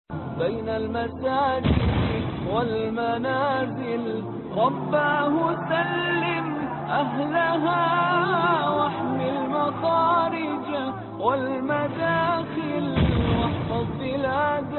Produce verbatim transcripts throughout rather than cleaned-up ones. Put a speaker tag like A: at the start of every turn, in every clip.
A: بين المساجد والمنازل رباه سلم أهلها واحمي المخارج والمداخل واحفظ بلاد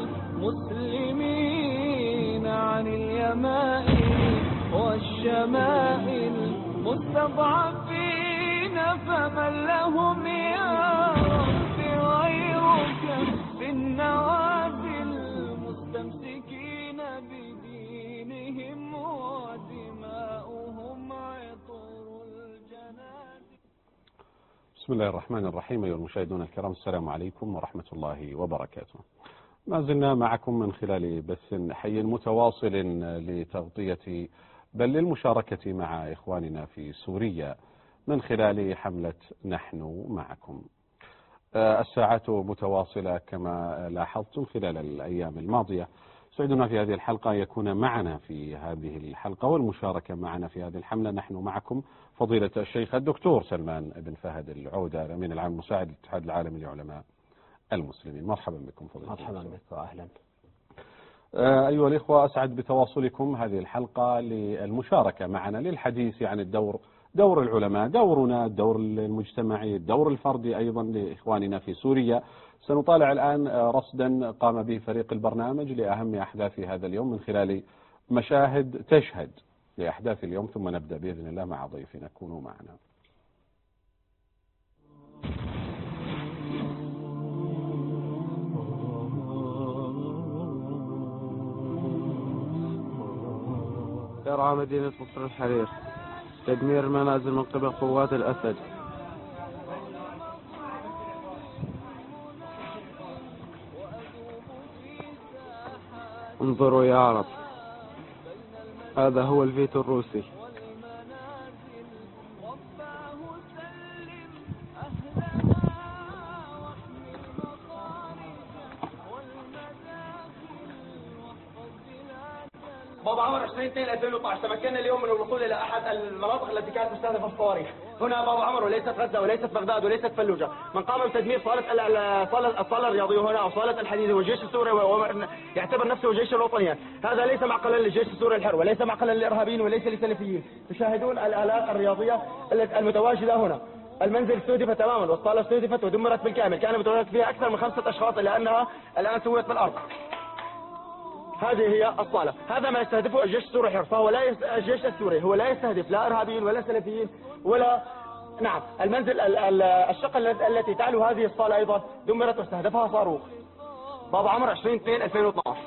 A: المسلمين عن اليمائن والشمائل مستضعفين فمن لهم يا رب غيرك في النوازل مستمسكين بدينهم ودماؤهم عطر الجنازل.
B: بسم الله الرحمن الرحيم. أيها المشاهدون الكرام، السلام عليكم ورحمة الله وبركاته. ما زلنا معكم من خلال بث حي متواصل لتغطية بل للمشاركة مع إخواننا في سوريا من خلال حملة نحن معكم. الساعات متواصلة كما لاحظتم خلال الأيام الماضية. سعدنا في هذه الحلقة يكون معنا في هذه الحلقة والمشاركة معنا في هذه الحملة نحن معكم فضيلة الشيخ الدكتور سلمان بن فهد العودة، الأمين العام المساعد للاتحاد العالمي لعلماء المسلمين. مرحبا بكم فضيلة.
C: مرحبا بك وأهلا.
B: أيها الإخوة، أسعد بتواصلكم هذه الحلقة للمشاركة معنا للحديث عن الدور دور العلماء، دورنا، الدور المجتمعي، الدور الفردي أيضا لإخواننا في سوريا. سنطالع الآن رصدا قام به فريق البرنامج لأهم أحداث هذا اليوم من خلال مشاهد تشهد لأحداث اليوم، ثم نبدأ بإذن الله مع ضيفنا. كونوا معنا.
D: درعا مدينة مصر الحرير، تدمير المنازل من قبل قوات الأسد. انظروا يا عرب، هذا هو الفيتو الروسي.
E: بابا عمر عشرين اثنين ألفين واثني عشر تمكنا اليوم من الوصول الى احد المناطق التي كانت مستهدفه بالصواريخ. هنا بابا عمر، وليست غزه وليست بغداد وليست فلوجه. من قام بتدمير صاله صاله الصاله الرياضيه هنا او صاله الحديد والجيش السوري يعتبر نفسه جيش الوطنيات. هذا ليس معقلا للجيش السوري الحر، وليس معقلا للارهابيين، وليس للسلفيين. تشاهدون الالات الرياضيه المتواجده هنا. المنزل استهدف تماما والصاله استهدفت ودمرت بالكامل. كان متواجد فيها اكثر من خمسه اشخاص الا انها الان سويت بالارض. هذه هي الصالة. هذا ما يستهدفه الجيش السوري الحر، فهو لا يست... الجيش السوري هو لا يستهدف لا إرهابيين ولا سلفيين ولا نعم. المنزل ال... ال... الشقة التي تعلو هذه الصالة أيضا دمرت واستهدفها صاروخ. بابا عمر عشرين اثنين ألفين واثني عشر.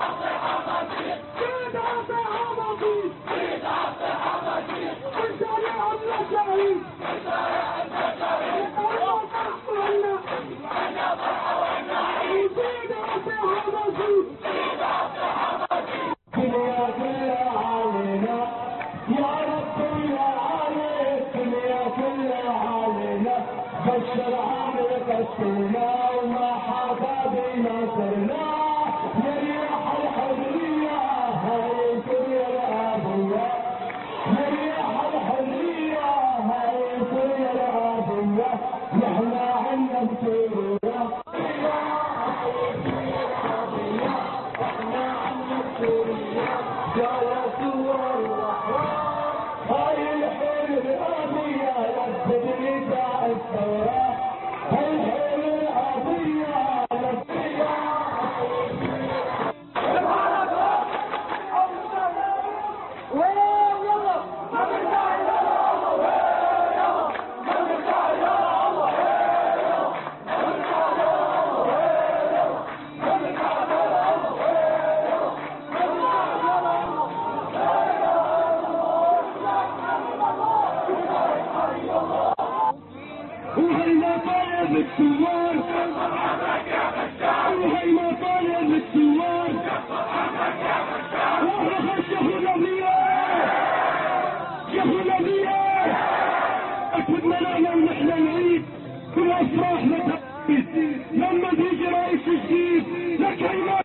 E: لما تيجي رئيس الجديد لكلمة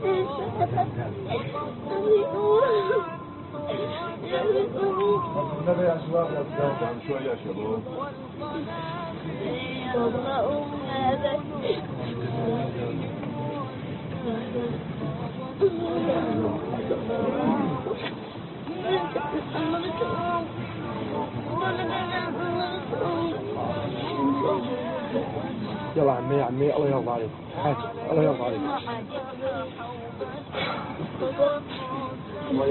D: يلا عمي عمي الله يرضى عليك الله يرضى عليك الله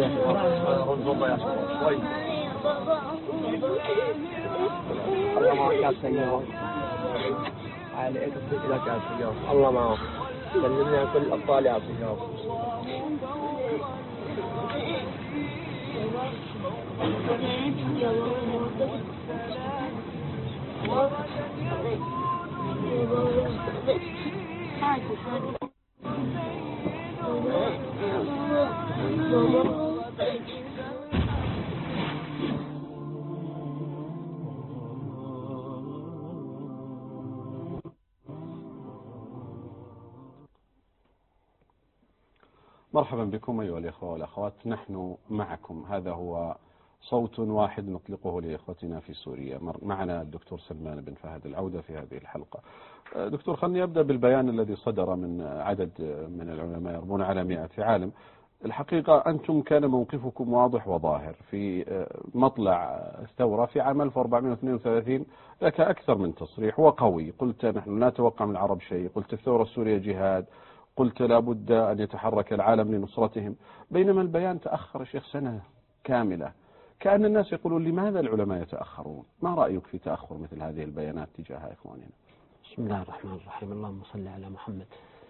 D: معك الله معك سلمني على كل الأبطال يا سيدي.
B: مرحبا بكم أيها الإخوة والأخوات، نحن معكم. هذا هو صوت واحد نطلقه لإخوتنا في سوريا. معنا الدكتور سلمان بن فهد العودة في هذه الحلقة. دكتور، خلني أبدأ بالبيان الذي صدر من عدد من العلماء يربون على مئة عالم. الحقيقة أنتم كان موقفكم واضح وظاهر في مطلع الثورة في عام ألف وأربعمئة واثنين وثلاثين، لك أكثر من تصريح وقوي. قلت نحن لا نتوقع من العرب شيء، قلت الثورة السورية جهاد، قلت لا بد أن يتحرك العالم لنصرتهم. بينما البيان تأخر شيخ سنة كاملة. كأن الناس يقولون لماذا العلماء يتأخرون؟ ما رأيك في تأخر مثل هذه البيانات تجاه إخواننا؟
C: بسم الله الرحمن الرحيم، اللهم صل على محمد.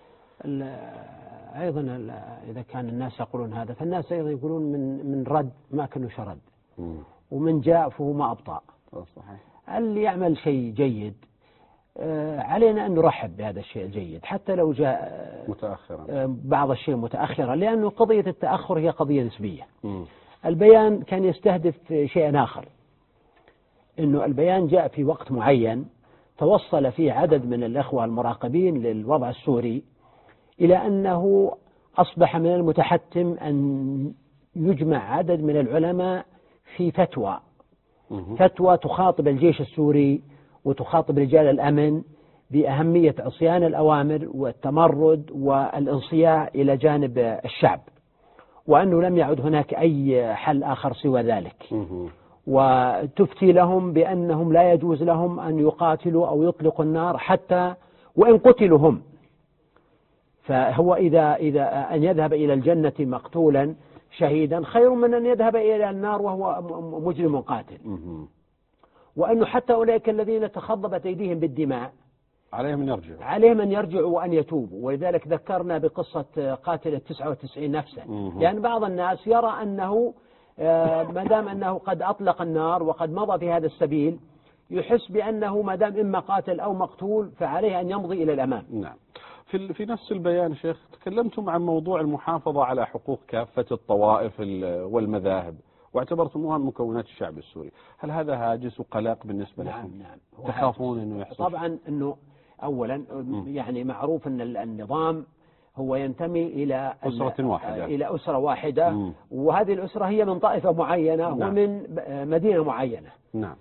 C: أيضا إذا كان الناس يقولون هذا، فالناس أيضا يقولون من من رد ما كانوا شرد، ومن جاء فهو ما أبطأ.
B: صحيح.
C: اللي يعمل شيء جيد علينا أن نرحب بهذا الشيء الجيد حتى لو جاء
B: متأخرا
C: بعض الشيء متأخرا، لأنه قضية التأخر هي قضية نسبية. البيان كان يستهدف شيئا آخر، أنه البيان جاء في وقت معين توصل فيه عدد من الأخوة المراقبين للوضع السوري إلى أنه أصبح من المتحتم أن يجمع عدد من العلماء في فتوى فتوى تخاطب الجيش السوري وتخاطب رجال الأمن بأهمية عصيان الأوامر والتمرد والانصياع إلى جانب الشعب، وأنه لم يعد هناك أي حل آخر سوى ذلك. وتفتي لهم بأنهم لا يجوز لهم أن يقاتلوا أو يطلقوا النار حتى وإن قتلوا هم، فهو إذا إذا أن يذهب إلى الجنة مقتولا شهيدا خير من أن يذهب إلى النار وهو مجرم قاتل. وأنه حتى أولئك الذين تخضبت أيديهم بالدماء
B: عليهم أن يرجعوا
C: عليهم أن يرجعوا وأن يتوبوا. ولذلك ذكرنا بقصة قاتل التسعة وتسعين نفسا، لأن يعني بعض الناس يرى أنه ما دام أنه قد أطلق النار وقد مضى في هذا السبيل يحس بأنه ما دام إما قاتل أو مقتول فعليه أن يمضي إلى الأمام.
B: نعم. في في نفس البيان شيخ تكلمتم عن موضوع المحافظة على حقوق كافة الطوائف والمذاهب واعتبرتموها من مكونات الشعب السوري. هل هذا هاجس وقلق بالنسبة
C: نعم
B: لكم؟
C: نعم.
B: تخافون أنه يحصل؟
C: طبعا أنه أولا يعني معروف أن النظام هو ينتمي إلى
B: أسرة واحدة
C: إلى أسرة واحدة مم. وهذه الأسرة هي من طائفة معينة نعم. ومن مدينة معينة.
B: نعم.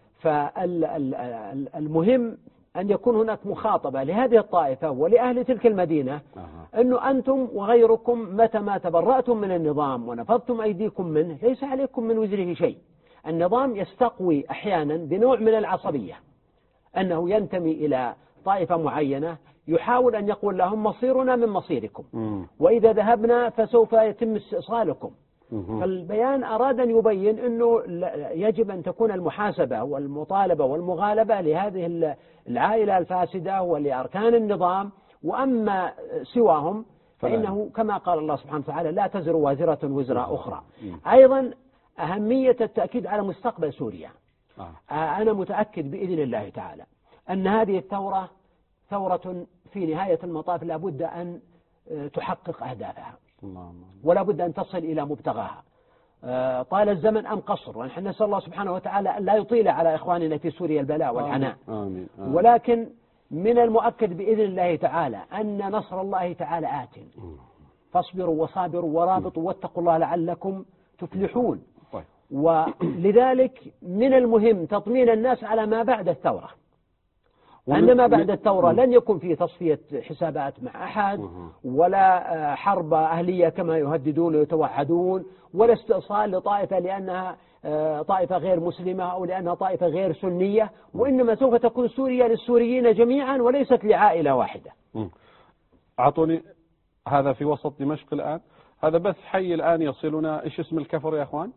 C: فالمهم أن يكون هناك مخاطبة لهذه الطائفة ولأهل تلك المدينة أه. أنه أنتم وغيركم متى ما تبرأتم من النظام ونفضتم أيديكم منه ليس عليكم من وزره شيء. النظام يستقوي أحيانا بنوع من العصبية، أنه ينتمي إلى طائفة معينة يحاول أن يقول لهم مصيرنا من مصيركم م. وإذا ذهبنا فسوف يتم استئصالكم. فالبيان أراد أن يبين أنه يجب أن تكون المحاسبة والمطالبة والمغالبة لهذه العائلة الفاسدة ولأركان النظام، وأما سواهم فإنه كما قال الله سبحانه وتعالى لا تزر وازرة وزر أخرى. أيضا أهمية التأكيد على مستقبل سوريا. أنا متأكد بإذن الله تعالى أن هذه الثورة ثورة في نهاية المطاف لا بد أن تحقق أهدافها ولا بد أن تصل إلى مبتغاها طال الزمن أم قصر. ونحن نسأل الله سبحانه وتعالى أن لا يطيل على إخواننا في سوريا البلاء والعناء.
B: آمين. آمين.
C: ولكن من المؤكد بإذن الله تعالى أن نصر الله تعالى آت، فاصبروا وصابروا ورابطوا واتقوا الله لعلكم تفلحون.
B: طيب.
C: ولذلك من المهم تطمين الناس على ما بعد الثورة، أن ما بعد الثورة لن يكون في تصفية حسابات مع أحد، ولا حرب أهلية كما يهددون ويتوعدون، ولا استئصال لطائفة لأنها طائفة غير مسلمة أو لأنها طائفة غير سنية، وإنما سوف تكون سوريا للسوريين جميعا وليست لعائلة واحدة.
B: أعطوني هذا في وسط دمشق الآن، هذا بث حي الآن يصلنا. إيش اسم الكفر يا أخوان؟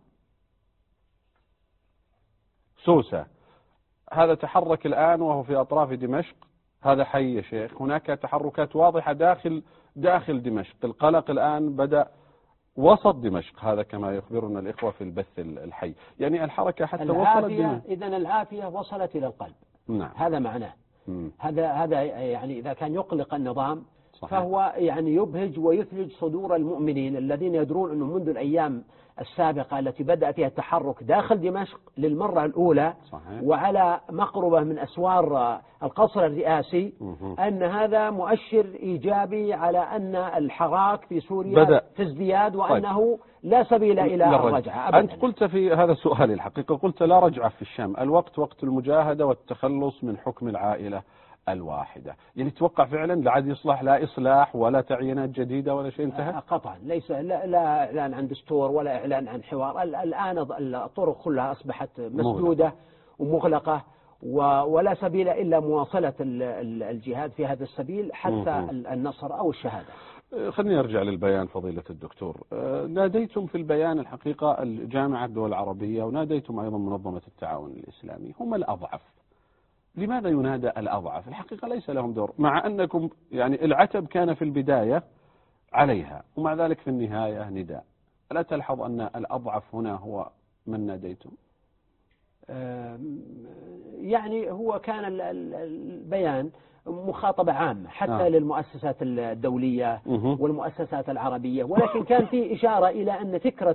B: سوسة. هذا تحرك الآن وهو في أطراف دمشق، هذا حي يا شيخ. هناك تحركات واضحة داخل داخل دمشق. القلق الآن بدأ وسط دمشق، هذا كما يخبرنا الإخوة في البث الحي. يعني الحركة حتى وصلت دمشق.
C: إذن العافية وصلت إلى القلب.
B: نعم.
C: هذا معناه.
B: مم.
C: هذا هذا يعني إذا كان يقلق النظام
B: صحيح.
C: فهو يعني يبهج ويثلج صدور المؤمنين الذين يدرون أنه منذ الأيام السابقة التي بدأ فيها التحرك داخل دمشق للمرة الأولى صحيح. وعلى مقربة من أسوار القصر الرئاسي مه. أن هذا مؤشر إيجابي على أن الحراك في سوريا بدأ في ازدياد، وأنه طيب. لا سبيل إلى الرجعة أبدا.
B: أنت قلت في هذا السؤال الحقيقة، قلت لا رجعة في الشام، الوقت وقت المجاهدة والتخلص من حكم العائلة الواحدة. يعني توقع فعلا لا عاد يصلح لا إصلاح ولا تعيينات جديدة ولا شيء انتهى؟
C: قطعا ليس، لا, لا إعلان عن دستور ولا إعلان عن حوار. الآن الطرق كلها أصبحت مسدودة ومغلقة، ولا سبيل إلا مواصلة الجهاد في هذا السبيل حتى النصر أو الشهادة.
B: خليني أرجع للبيان فضيلة الدكتور. ناديتم في البيان الحقيقة الجامعة الدول العربية، وناديتم أيضا منظمة التعاون الإسلامي، هم الأضعف. لماذا ينادى الأضعف؟ الحقيقة ليس لهم دور، مع أنكم يعني العتب كان في البداية عليها، ومع ذلك في النهاية نداء. ألا تلحظ أن الأضعف هنا هو من ناديتم؟
C: يعني هو كان البيان مخاطبة عامة حتى آه. للمؤسسات الدولية والمؤسسات العربية، ولكن كان في إشارة إلى أن فكرة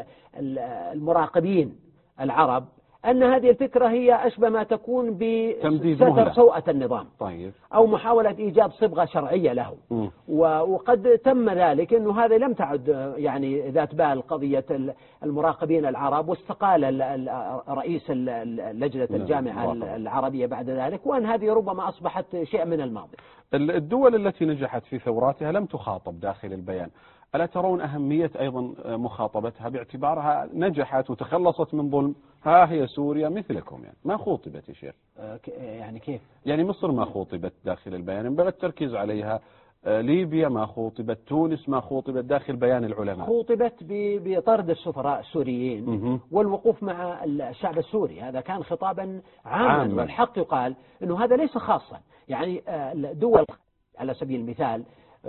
C: المراقبين العرب أن هذه الفكرة هي أشبه ما تكون بستر سوءة النظام
B: طيب.
C: أو محاولة إيجاد صبغة شرعية له. م. وقد تم ذلك، أنه هذا لم تعد يعني ذات بال قضية المراقبين العرب، واستقال رئيس لجنة الجامعة العربية بعد ذلك، وأن هذه ربما أصبحت شيء من الماضي.
B: الدول التي نجحت في ثوراتها لم تخاطب داخل البيان، ألا ترون أهمية أيضا مخاطبتها باعتبارها نجحت وتخلصت من ظلم؟ ها هي سوريا مثلكم، يعني ما خوطبت يا شيخ.
C: يعني كيف؟ يعني
B: مصر ما خوطبت داخل البيان، ينبغي التركيز عليها. ليبيا ما خوطبت، تونس ما خوطبت داخل بيان العلماء.
C: خوطبت بطرد السفراء السوريين م- والوقوف مع الشعب السوري، هذا كان خطابا عاما عام. والحق يقال أنه هذا ليس خاصا، يعني دول على سبيل المثال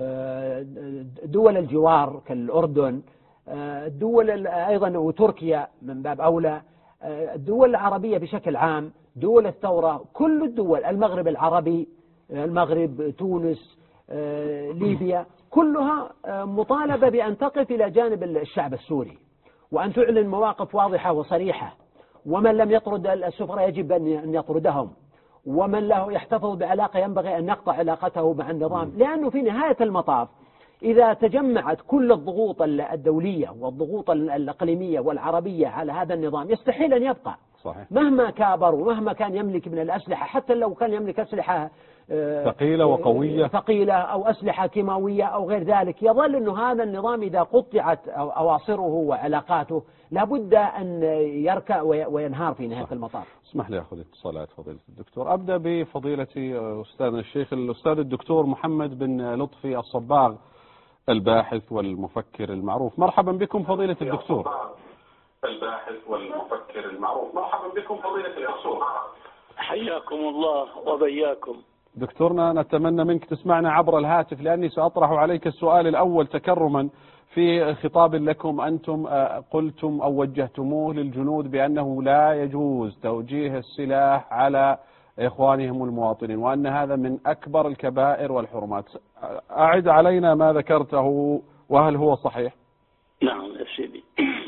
C: دول الجوار كالأردن، الدول أيضا وتركيا من باب أولى، الدول العربية بشكل عام، دول الثورة، كل الدول، المغرب العربي، المغرب، تونس، ليبيا، كلها مطالبة بأن تقف إلى جانب الشعب السوري وأن تعلن مواقف واضحة وصريحة، ومن لم يطرد السفراء يجب أن يطردهم، ومن له يحتفظ بعلاقة ينبغي أن يقطع علاقته مع النظام، لأنه في نهاية المطاف إذا تجمعت كل الضغوط الدولية والضغوط الإقليمية والعربية على هذا النظام يستحيل أن يبقى.
B: صحيح.
C: مهما كابر ومهما كان يملك من الأسلحة، حتى لو كان يملك أسلحة
B: ثقيلة وقوية
C: ثقيلة أو أسلحة كيماوية أو غير ذلك، يظل أن هذا النظام إذا قطعت أواصره وعلاقاته لابد أن يركع وينهار في نهاية المطاف.
B: اسمح لي أخذ اتصالات فضيلة الدكتور. أبدأ بفضيلة أستاذنا الشيخ الأستاذ الدكتور محمد بن لطفي الصباغ، الباحث والمفكر المعروف. مرحبا بكم فضيلة الدكتور.
F: الباحث والمفكر المعروف. مرحبا بكم فضيلة الدكتور.
G: حياكم الله وبياكم.
B: دكتورنا نتمنى منك تسمعنا عبر الهاتف، لأني سأطرح عليك السؤال الأول تكرما في خطاب لكم أنتم قلتم أو وجهتموه للجنود بأنه لا يجوز توجيه السلاح على إخوانهم المواطنين، وأن هذا من أكبر الكبائر والحرمات. أعد علينا ما ذكرته، وهل هو صحيح؟
G: نعم يا سيدي.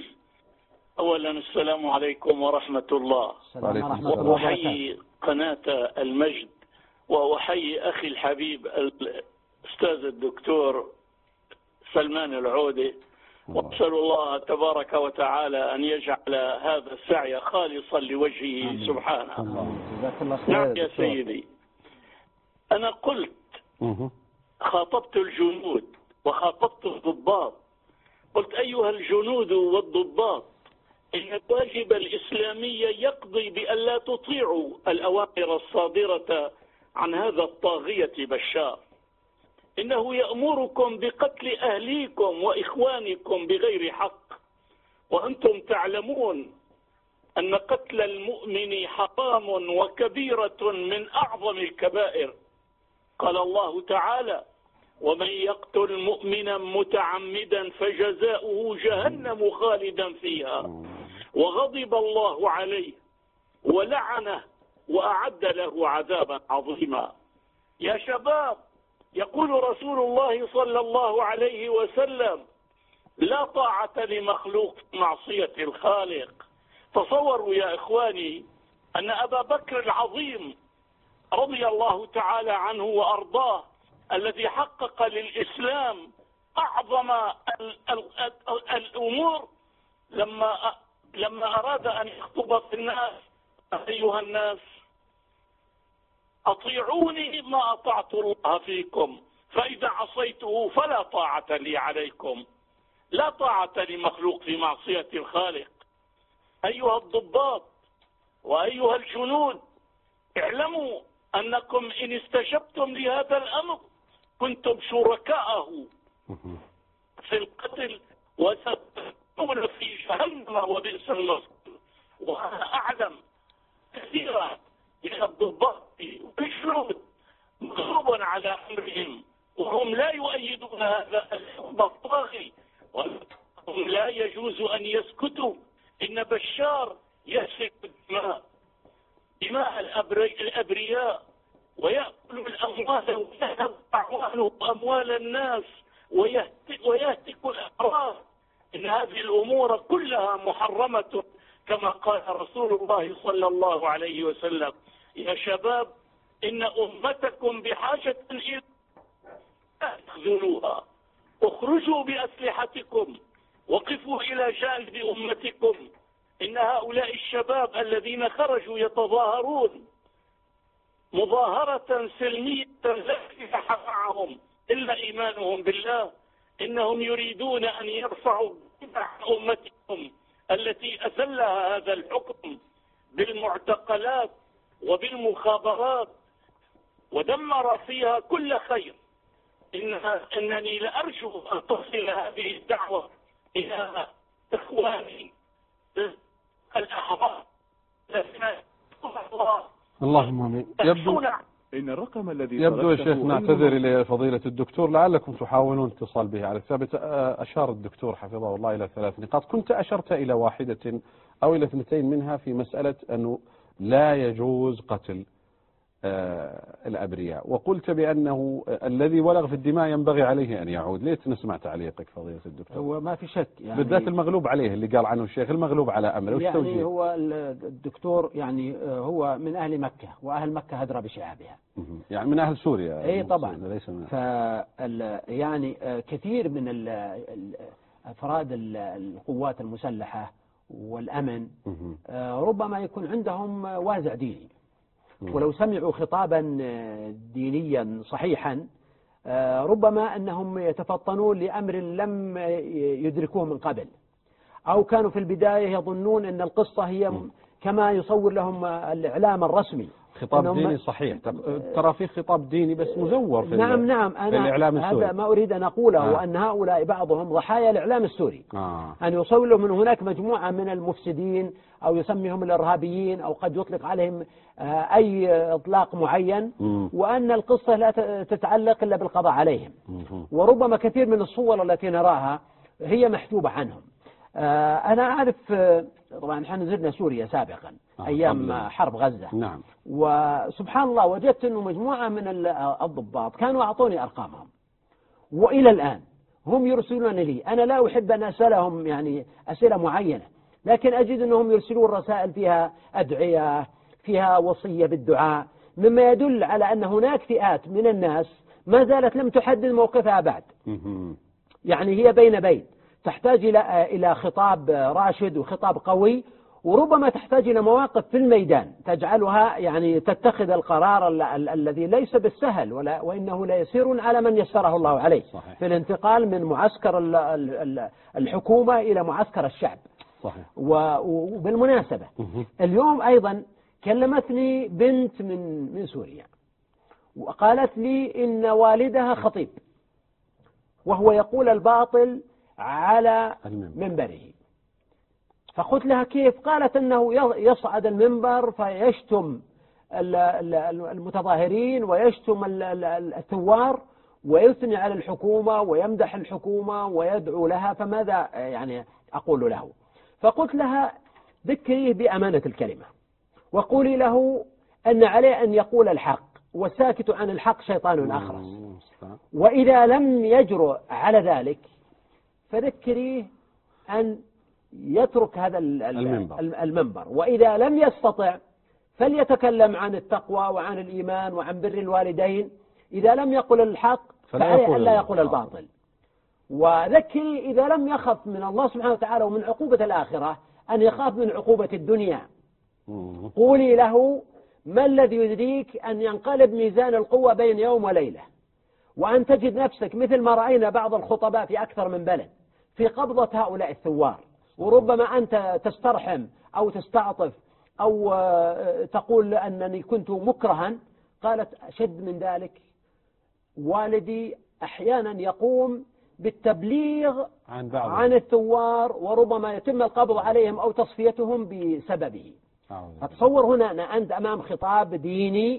G: أولا السلام عليكم ورحمة الله. وأحيي قناة المجد، وأحيي أخي الحبيب الأستاذ الدكتور سلمان العودة، وأسأل الله تبارك وتعالى أن يجعل هذا السعي خالصا لوجهه سبحانه. نعم يا سيدي، أنا قلت خاطبت الجنود وخاطبت الضباط، قلت أيها الجنود والضباط، إن الواجب الإسلامي يقضي بأن لا تطيعوا الأوامر الصادرة عن هذا الطاغية بشار. إنه يأمركم بقتل أهليكم وإخوانكم بغير حق، وأنتم تعلمون أن قتل المؤمن حرام وكبيرة من أعظم الكبائر. قال الله تعالى: ومن يقتل مؤمنا متعمدا فجزاؤه جهنم خالدا فيها وغضب الله عليه ولعنه وأعد له عذابا عظيما. يا شباب، يقول رسول الله صلى الله عليه وسلم: لا طاعة لمخلوق في معصية الخالق. تصوروا يا إخواني أن أبا بكر العظيم رضي الله تعالى عنه وأرضاه، الذي حقق للإسلام أعظم الأمور، لما لما أراد أن يخطب في الناس: أيها الناس، أطيعوني ما أطعت الله فيكم، فإذا عصيته فلا طاعة لي عليكم. لا طاعة لمخلوق في معصية الخالق. أيها الضباط وأيها الجنود، اعلموا أنكم إن استجبتم لهذا الأمر كنتم شركاءه في القتل وستكونون في جهنم وبئس المصير. وأنا أعلم كثيرا من الضباط والجنود مغضوب على أمرهم، وهم لا يؤيدون هذا الحكم الطاغي، وهم لا يجوز أن يسكتوا. إن بشار يسفك الدماء دماء الأبرياء ويأكل الأموال ويهب أموال الناس ويهتك الأعراض. إن هذه الأمور كلها محرمة كما قال رسول الله صلى الله عليه وسلم: يا شباب، إن أمتكم بحاجة إلى تخذلوها، اخرجوا بأسلحتكم وقفوا إلى جانب أمتكم. إن هؤلاء الشباب الذين خرجوا يتظاهرون مظاهرة سلمية لا سلاح معهم إلا إيمانهم بالله، إنهم يريدون أن يرفعوا أمتهم التي أذلها هذا الحكم بالمعتقلات وبالمخابرات ودمر فيها كل خير. إنها إنني لأرجو أن تصل هذه الدعوة إلى إخواني الأحرار الذين الله.
B: اللهم امين. يبدو
H: إن الرقم الذي
B: يبدو يا شيخ، نعتذر إلى فضيلة الدكتور، لعلكم تحاولون اتصال به على الثابت. أشار الدكتور حفظه الله إلى ثلاث نقاط، كنت أشرت إلى واحدة أو إلى اثنتين منها في مسألة أنه لا يجوز قتل الأبرياء، وقلت بأنه الذي ولغ في الدماء ينبغي عليه أن يعود. ليت نسمع تعليقك فضيلة الدكتور.
C: هو ما في شك يعني
B: بالذات المغلوب عليه اللي قال عنه الشيخ المغلوب على أمره.
C: يعني توجيه؟ هو الدكتور يعني هو من أهل مكة، وأهل مكة أدرى بشعابها،
B: يعني من أهل سوريا.
C: أي طبعا.
B: ليس من
C: يعني كثير من أفراد القوات المسلحة والأمن ربما يكون عندهم وازع ديني، ولو سمعوا خطابا دينيا صحيحا ربما أنهم يتفطنون لأمر لم يدركوه من قبل، أو كانوا في البداية يظنون أن القصة هي كما يصور لهم الإعلام الرسمي.
B: خطاب ديني صحيح، ترى في خطاب ديني بس مزور في
C: نعم نعم أنا
B: الإعلام السوري.
C: هذا ما أريد أن أقوله، آه. وأن هؤلاء بعضهم ضحايا الإعلام السوري،
B: آه.
C: أن يصور لهم من هناك مجموعة من المفسدين أو يسميهم الإرهابيين أو قد يطلق عليهم أي إطلاق معين، م. وأن القصة لا تتعلق إلا بالقضاء عليهم، م. وربما كثير من الصور التي نراها هي محجوبة عنهم. أنا أعرف طبعا نحن زرنا سوريا سابقا آه. أيام طبعا. حرب غزة.
B: نعم.
C: وسبحان الله وجدت أنه مجموعة من الضباط كانوا أعطوني أرقامهم، وإلى الآن هم يرسلون لي. أنا لا أحب أن أسألهم يعني أسئلة معينة، لكن أجد أنهم يرسلون رسائل فيها أدعية، فيها وصية بالدعاء، مما يدل على أن هناك فئات من الناس ما زالت لم تحدد موقفها بعد. يعني هي بين بين، تحتاج إلى إلى خطاب راشد وخطاب قوي، وربما تحتاج إلى مواقف في الميدان تجعلها يعني تتخذ القرار ال ال الذي ليس بالسهل، ولا وإنه لا يسير على من يسره الله عليه. صحيح. في الانتقال من معسكر ال ال الحكومة إلى معسكر الشعب. صحيح. وبالمناسبة اليوم أيضا كلمتني بنت من من سوريا وقالت لي إن والدها خطيب وهو يقول الباطل على منبره. فقلت لها كيف؟ قالت أنه يصعد المنبر فيشتم المتظاهرين ويشتم الثوار ويثني على الحكومة ويمدح الحكومة ويدعو لها، فماذا يعني أقول له؟ فقلت لها ذكريه بأمانة الكلمة وقولي له أن عليه أن يقول الحق، والساكت عن الحق شيطان أخرس، وإذا لم يجرؤ على ذلك فذكريه أن يترك هذا المنبر. المنبر، وإذا لم يستطع فليتكلم عن التقوى وعن الإيمان وعن بر الوالدين. إذا لم يقل الحق فعليه أن لا يقول الباطل. وذكري إذا لم يخف من الله سبحانه وتعالى ومن عقوبة الآخرة أن يخاف من عقوبة الدنيا. قولي له ما الذي يدريك أن ينقلب ميزان القوة بين يوم وليلة، وأن تجد نفسك مثل ما رأينا بعض الخطباء في أكثر من بلد في قبضة هؤلاء الثوار، وربما أنت تسترحم أو تستعطف أو تقول أنني كنت مكرها. قالت أشد من ذلك، والدي أحيانا يقوم بالتبليغ عن, عن الثوار وربما يتم القبض عليهم أو تصفيتهم بسببه. أتصور هنا أن أنت أمام خطاب ديني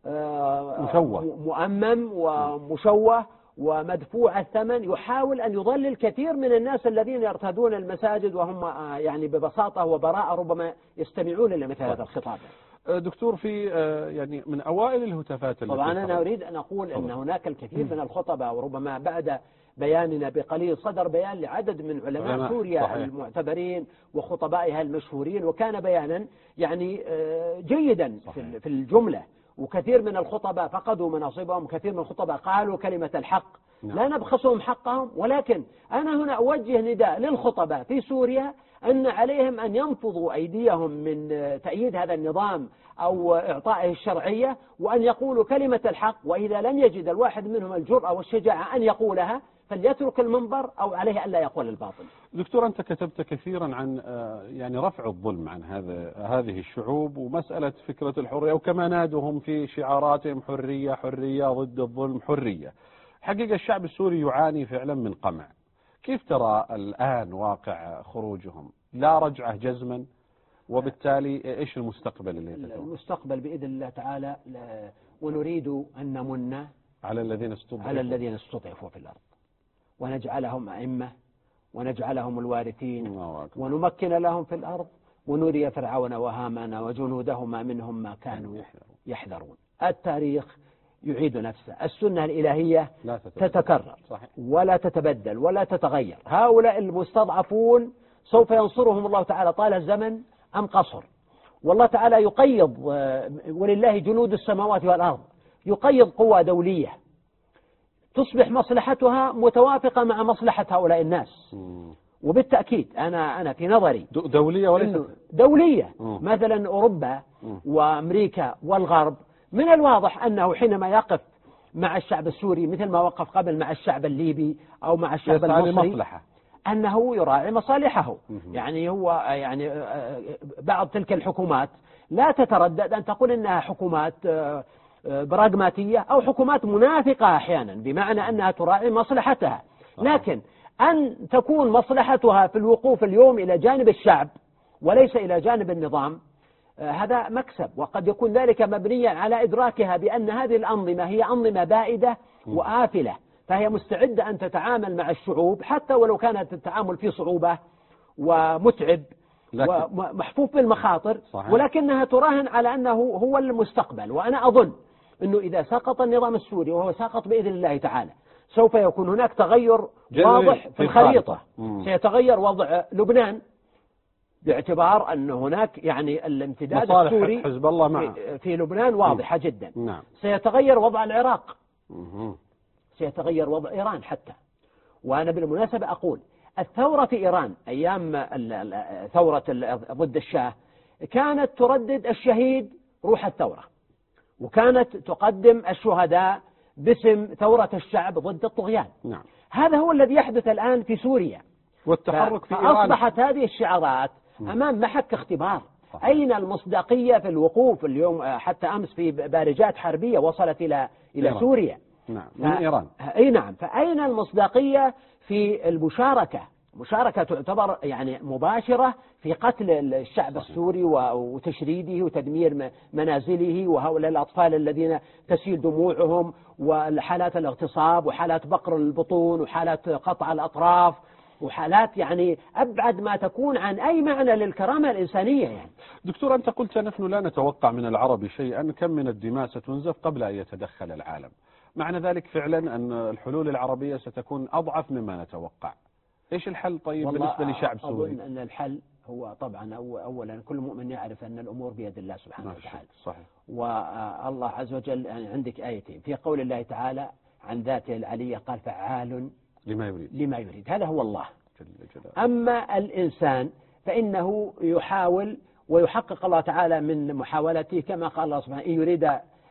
C: مشوه مؤمم ومشوه ومدفوع الثمن، يحاول أن يضلل كثير من الناس الذين يرتادون المساجد وهم يعني ببساطة وبراءة ربما يستمعون لمثل هذا الخطاب.
B: دكتور، في يعني من أوائل الهتافات
C: طبعا أنا أريد أن أقول أن هناك الكثير من الخطباء، وربما بعد بياننا بقليل صدر بيان لعدد من علماء سوريا صحيح. المعتبرين وخطبائها المشهورين، وكان بيانا يعني جيدا صحيح. في الجملة. وكثير من الخطباء فقدوا مناصبهم، كثير من الخطباء قالوا كلمة الحق. نعم. لا نبخسهم حقهم، ولكن أنا هنا أوجه نداء للخطباء في سوريا أن عليهم أن ينفضوا أيديهم من تأييد هذا النظام أو إعطائه الشرعية، وأن يقولوا كلمة الحق، وإذا لم يجد الواحد منهم الجرأة والشجاعة أن يقولها فليترك المنبر أو عليه ألا يقول الباطل.
B: دكتور، أنت كتبت كثيرا عن يعني رفع الظلم عن هذا هذه الشعوب ومسألة فكرة الحرية، وكما نادهم في شعاراتهم حرية حرية ضد الظلم حرية. حقيقة الشعب السوري يعاني فعلا من قمع. كيف ترى الآن واقع خروجهم؟ لا رجعة جزما، وبالتالي إيش المستقبل اللي يتكون؟
C: المستقبل بإذن الله تعالى ونريد أن نمن
B: على الذين استضعفوا
C: على الذين استضعفوا في الأرض، ونجعلهم أئمة ونجعلهم الوارثين، ونمكن لهم في الأرض، ونري فرعون وهامان وجنودهما منهم ما كانوا يحذرون. التاريخ يعيد نفسه، السنة الإلهية تتكرر صحيح. ولا تتبدل ولا تتغير. هؤلاء المستضعفون سوف ينصرهم الله تعالى طال الزمن أم قصر. والله تعالى يقيض، ولله جنود السماوات والأرض، يقيض قوى دولية تصبح مصلحتها متوافقة مع مصلحة هؤلاء الناس. وبالتأكيد أنا أنا في نظري
B: دولية وليست
C: دولية. مثلا أوروبا وأمريكا والغرب من الواضح أنه حينما يقف مع الشعب السوري مثل ما وقف قبل مع الشعب الليبي أو مع الشعب المصري أنه يراعي مصالحه. يعني هو يعني بعض تلك الحكومات لا تتردد أن تقول إنها حكومات براغماتية أو حكومات منافقة أحيانا، بمعنى أنها تراعي مصلحتها، لكن أن تكون مصلحتها في الوقوف اليوم إلى جانب الشعب وليس إلى جانب النظام، هذا مكسب. وقد يكون ذلك مبنيا على إدراكها بأن هذه الأنظمة هي أنظمة بائدة وآفلة، فهي مستعدة أن تتعامل مع الشعوب حتى ولو كانت التعامل فيه صعوبة ومتعب ومحفوف بالمخاطر، ولكنها تراهن على أنه هو المستقبل. وأنا أظن أنه إذا سقط النظام السوري، وهو ساقط بإذن الله تعالى، سوف يكون هناك تغير واضح في الخريطة. سيتغير وضع لبنان باعتبار أن هناك يعني الامتداد السوري
B: حزب الله معه
C: في, في لبنان واضحة
B: مم.
C: جدا.
B: نعم.
C: سيتغير وضع العراق،
B: مم.
C: سيتغير وضع إيران حتى، وأنا بالمناسبة أقول الثورة في إيران أيام ثورة ضد الشاه كانت تردد الشهيد روح الثورة، وكانت تقدم الشهداء باسم ثورة الشعب ضد الطغيان.
B: نعم.
C: هذا هو الذي يحدث الآن في سوريا،
B: والتحرك في إيران
C: فأصبحت هذه الشعارات أمام محك اختبار. صحيح. أين المصداقية في الوقوف اليوم؟ حتى أمس في بارجات حربية وصلت إلى إلى
B: إيران.
C: سوريا.
B: نعم. من إيران.
C: أي نعم. فأين المصداقية في المشاركة؟ مشاركة تعتبر يعني مباشرة في قتل الشعب صحيح. السوري وتشريده وتدمير منازله، وهؤلاء الأطفال الذين تسيل دموعهم، وحالات الاغتصاب وحالات بقر البطون وحالات قطع الأطراف وحالات يعني أبعد ما تكون عن أي معنى للكرامة الإنسانية. يعني
B: دكتور، أنت قلت نحن لا نتوقع من العرب شيئا، كم من الدماء ستنزف قبل أن يتدخل العالم. معنى ذلك فعلا أن الحلول العربية ستكون أضعف مما نتوقع. إيش الحل طيب بالنسبة لشعب سوري؟
C: أظن أن الحل هو طبعا أولا كل مؤمن يعرف أن الأمور بيد الله سبحانه وتعالى.
B: صحيح.
C: والله عز وجل عندك آيتين في قول الله تعالى عن ذاته العلية، قال فعال
B: لما يريد
C: لما يريد، هذا هو الله
B: جل جلاله.
C: أما الإنسان فإنه يحاول ويحقق الله تعالى من محاولته، كما قال الله سبحانه إن يريد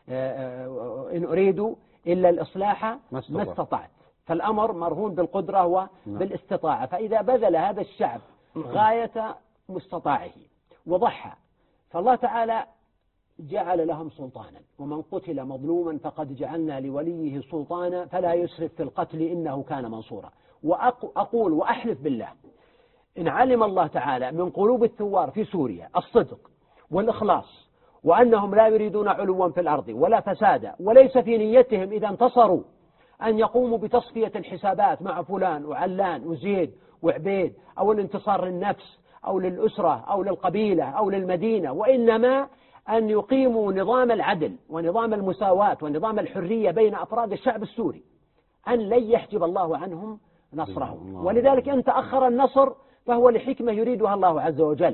C: إن أريد إلا الإصلاح ما استطعت. فالأمر مرهون بالقدرة وبالاستطاعة. فإذا بذل هذا الشعب غاية مستطاعه وضحى، فالله تعالى جعل لهم سلطانا، ومن قتل مظلوما فقد جعلنا لوليه سلطانا فلا يسرف في القتل إنه كان منصورا. وأقول وأحلف بالله إن علم الله تعالى من قلوب الثوار في سوريا الصدق والإخلاص، وأنهم لا يريدون علوا في الأرض ولا فسادا، وليس في نيتهم إذا انتصروا أن يقوموا بتصفية الحسابات مع فلان وعلان وزيد وعبيد، أو الانتصار للنفس أو للأسرة أو للقبيلة أو للمدينة، وإنما أن يقيموا نظام العدل ونظام المساواة ونظام الحرية بين أفراد الشعب السوري، أن لن يحجب الله عنهم نصرهم. ولذلك إن تأخر النصر فهو لحكمة يريدها الله عز وجل.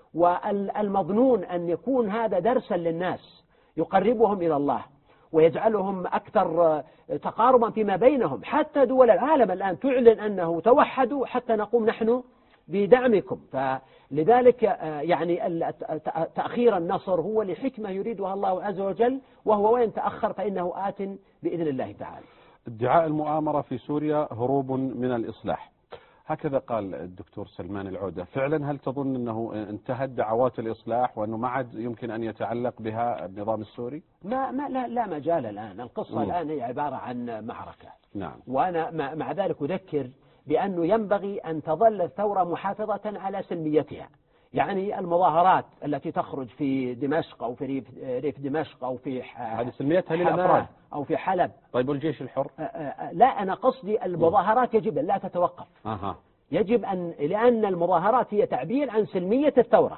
C: والمظنون أن يكون هذا درسا للناس يقربهم إلى الله ويجعلهم أكثر تقاربا فيما بينهم. حتى دول العالم الآن تعلن أنه توحدوا حتى نقوم نحن بدعمكم. فلذلك يعني تأخير النصر هو لحكمة يريدها الله عز وجل، وهو وين تأخر فإنه آت بإذن الله تعالى.
B: ادعاء المؤامرة في سوريا هروب من الإصلاح، هكذا قال الدكتور سلمان العودة. فعلا هل تظن أنه انتهت دعوات الإصلاح وأنه ما عاد يمكن أن يتعلق بها النظام السوري؟
C: ما ما لا, لا مجال الآن. القصة م. الآن هي عبارة عن معركة.
B: نعم.
C: وأنا مع ذلك أذكر بأنه ينبغي أن تظل الثورة محافظة على سلميتها. يعني المظاهرات التي تخرج في دمشق أو في ريف, ريف دمشق أو في
B: هذه سلميتها للأفراد
C: أو في حلب.
B: طيب والجيش الحر؟
C: لا، أنا قصدي المظاهرات يجب أن لا تتوقف.
B: أها.
C: يجب أن، لأن المظاهرات هي تعبير عن سلمية الثورة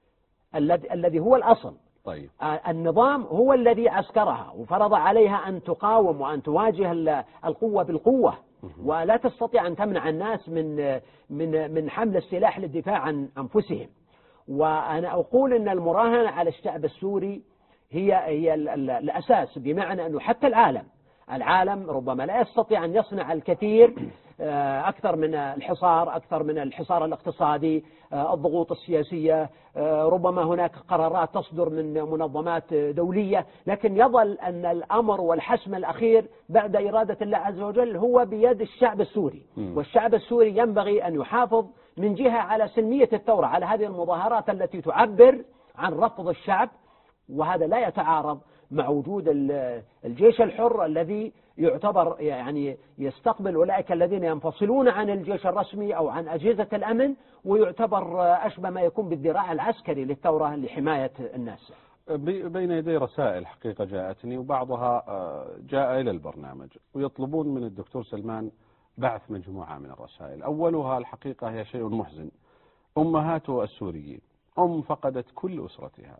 C: الذي الذي هو الأصل.
B: طيب.
C: النظام هو الذي عسكرها وفرض عليها أن تقاوم وأن تواجه القوة بالقوة، ولا تستطيع أن تمنع الناس من من من حمل السلاح للدفاع عن أنفسهم. وأنا أقول أن المراهنة على الشعب السوري هي هي الأساس، بمعنى أنه حتى العالم العالم ربما لا يستطيع أن يصنع الكثير أكثر من الحصار، أكثر من الحصار الاقتصادي، الضغوط السياسية، ربما هناك قرارات تصدر من منظمات دولية، لكن يظل أن الأمر والحسم الأخير بعد إرادة الله عز وجل هو بيد الشعب السوري. والشعب السوري ينبغي أن يحافظ من جهة على سلمية الثورة، على هذه المظاهرات التي تعبر عن رفض الشعب، وهذا لا يتعارض مع وجود الجيش الحر الذي يعتبر يعني يستقبل أولئك الذين ينفصلون عن الجيش الرسمي أو عن أجهزة الأمن، ويعتبر أشبه ما يكون بالذراع العسكري للثورة لحماية الناس.
B: بين يدي رسائل حقيقة جاءتني، وبعضها جاء إلى البرنامج، ويطلبون من الدكتور سلمان بعث مجموعة من الرسائل. أولها الحقيقة هي شيء محزن: أمهات السوريين، أم فقدت كل أسرتها،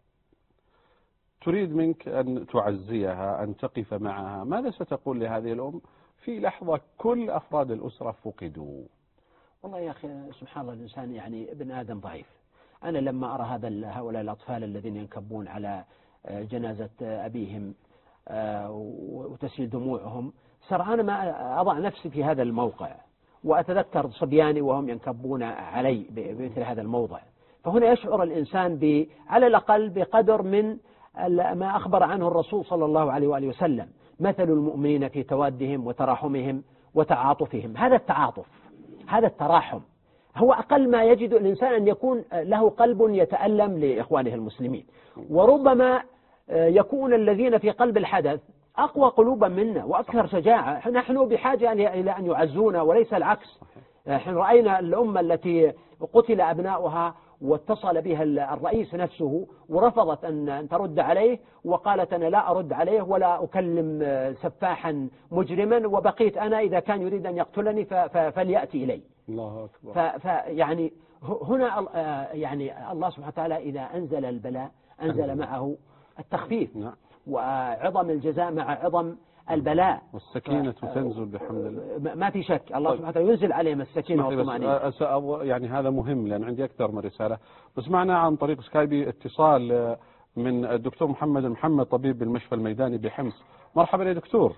B: تريد منك أن تعزيها، أن تقف معها. ماذا ستقول لهذه الأم في لحظة كل أفراد الأسرة فقدوا؟
C: والله يا أخي سبحان الله، الإنسان يعني ابن آدم ضعيف. أنا لما أرى هذا هؤلاء الأطفال الذين ينكبون على جنازة أبيهم وتسيل دموعهم، صار أنا ما أضع نفسي في هذا الموقع، وأتذكر صبياني وهم ينكبون علي بمثل هذا الموضع. فهنا يشعر الإنسان ب على الأقل بقدر من ما أخبر عنه الرسول صلى الله عليه وآله وسلم: مثل المؤمنين في توادهم وتراحمهم وتعاطفهم. هذا التعاطف، هذا التراحم، هو أقل ما يجد الإنسان أن يكون له قلب يتألم لإخوانه المسلمين. وربما يكون الذين في قلب الحدث أقوى قلوبا منا وأكثر شجاعة. نحن بحاجة إلى أن يعزونا وليس العكس. نحن رأينا الأمة التي قتل أبناؤها واتصل بها الرئيس نفسه ورفضت أن ترد عليه، وقالت أنا لا أرد عليه ولا أكلم سفاحا مجرما، وبقيت أنا إذا كان يريد أن يقتلني فليأتي إلي.
B: الله أكبر.
C: فيعني هنا يعني الله سبحانه وتعالى إذا أنزل البلاء أنزل معه التخفيف. نعم. وعظم الجزاء مع عظم البلاء،
B: والسكينة ف... تنزل بحمد الله.
C: ما في شك الله سبحانه وتعالى ينزل عليهم السكينة والطمأنينة.
B: يعني هذا مهم لأن عندي أكثر من رسالة، بس معنا عن طريق سكايبي اتصال من الدكتور محمد محمد طبيب بالمشفى الميداني بحمص. مرحبا يا دكتور.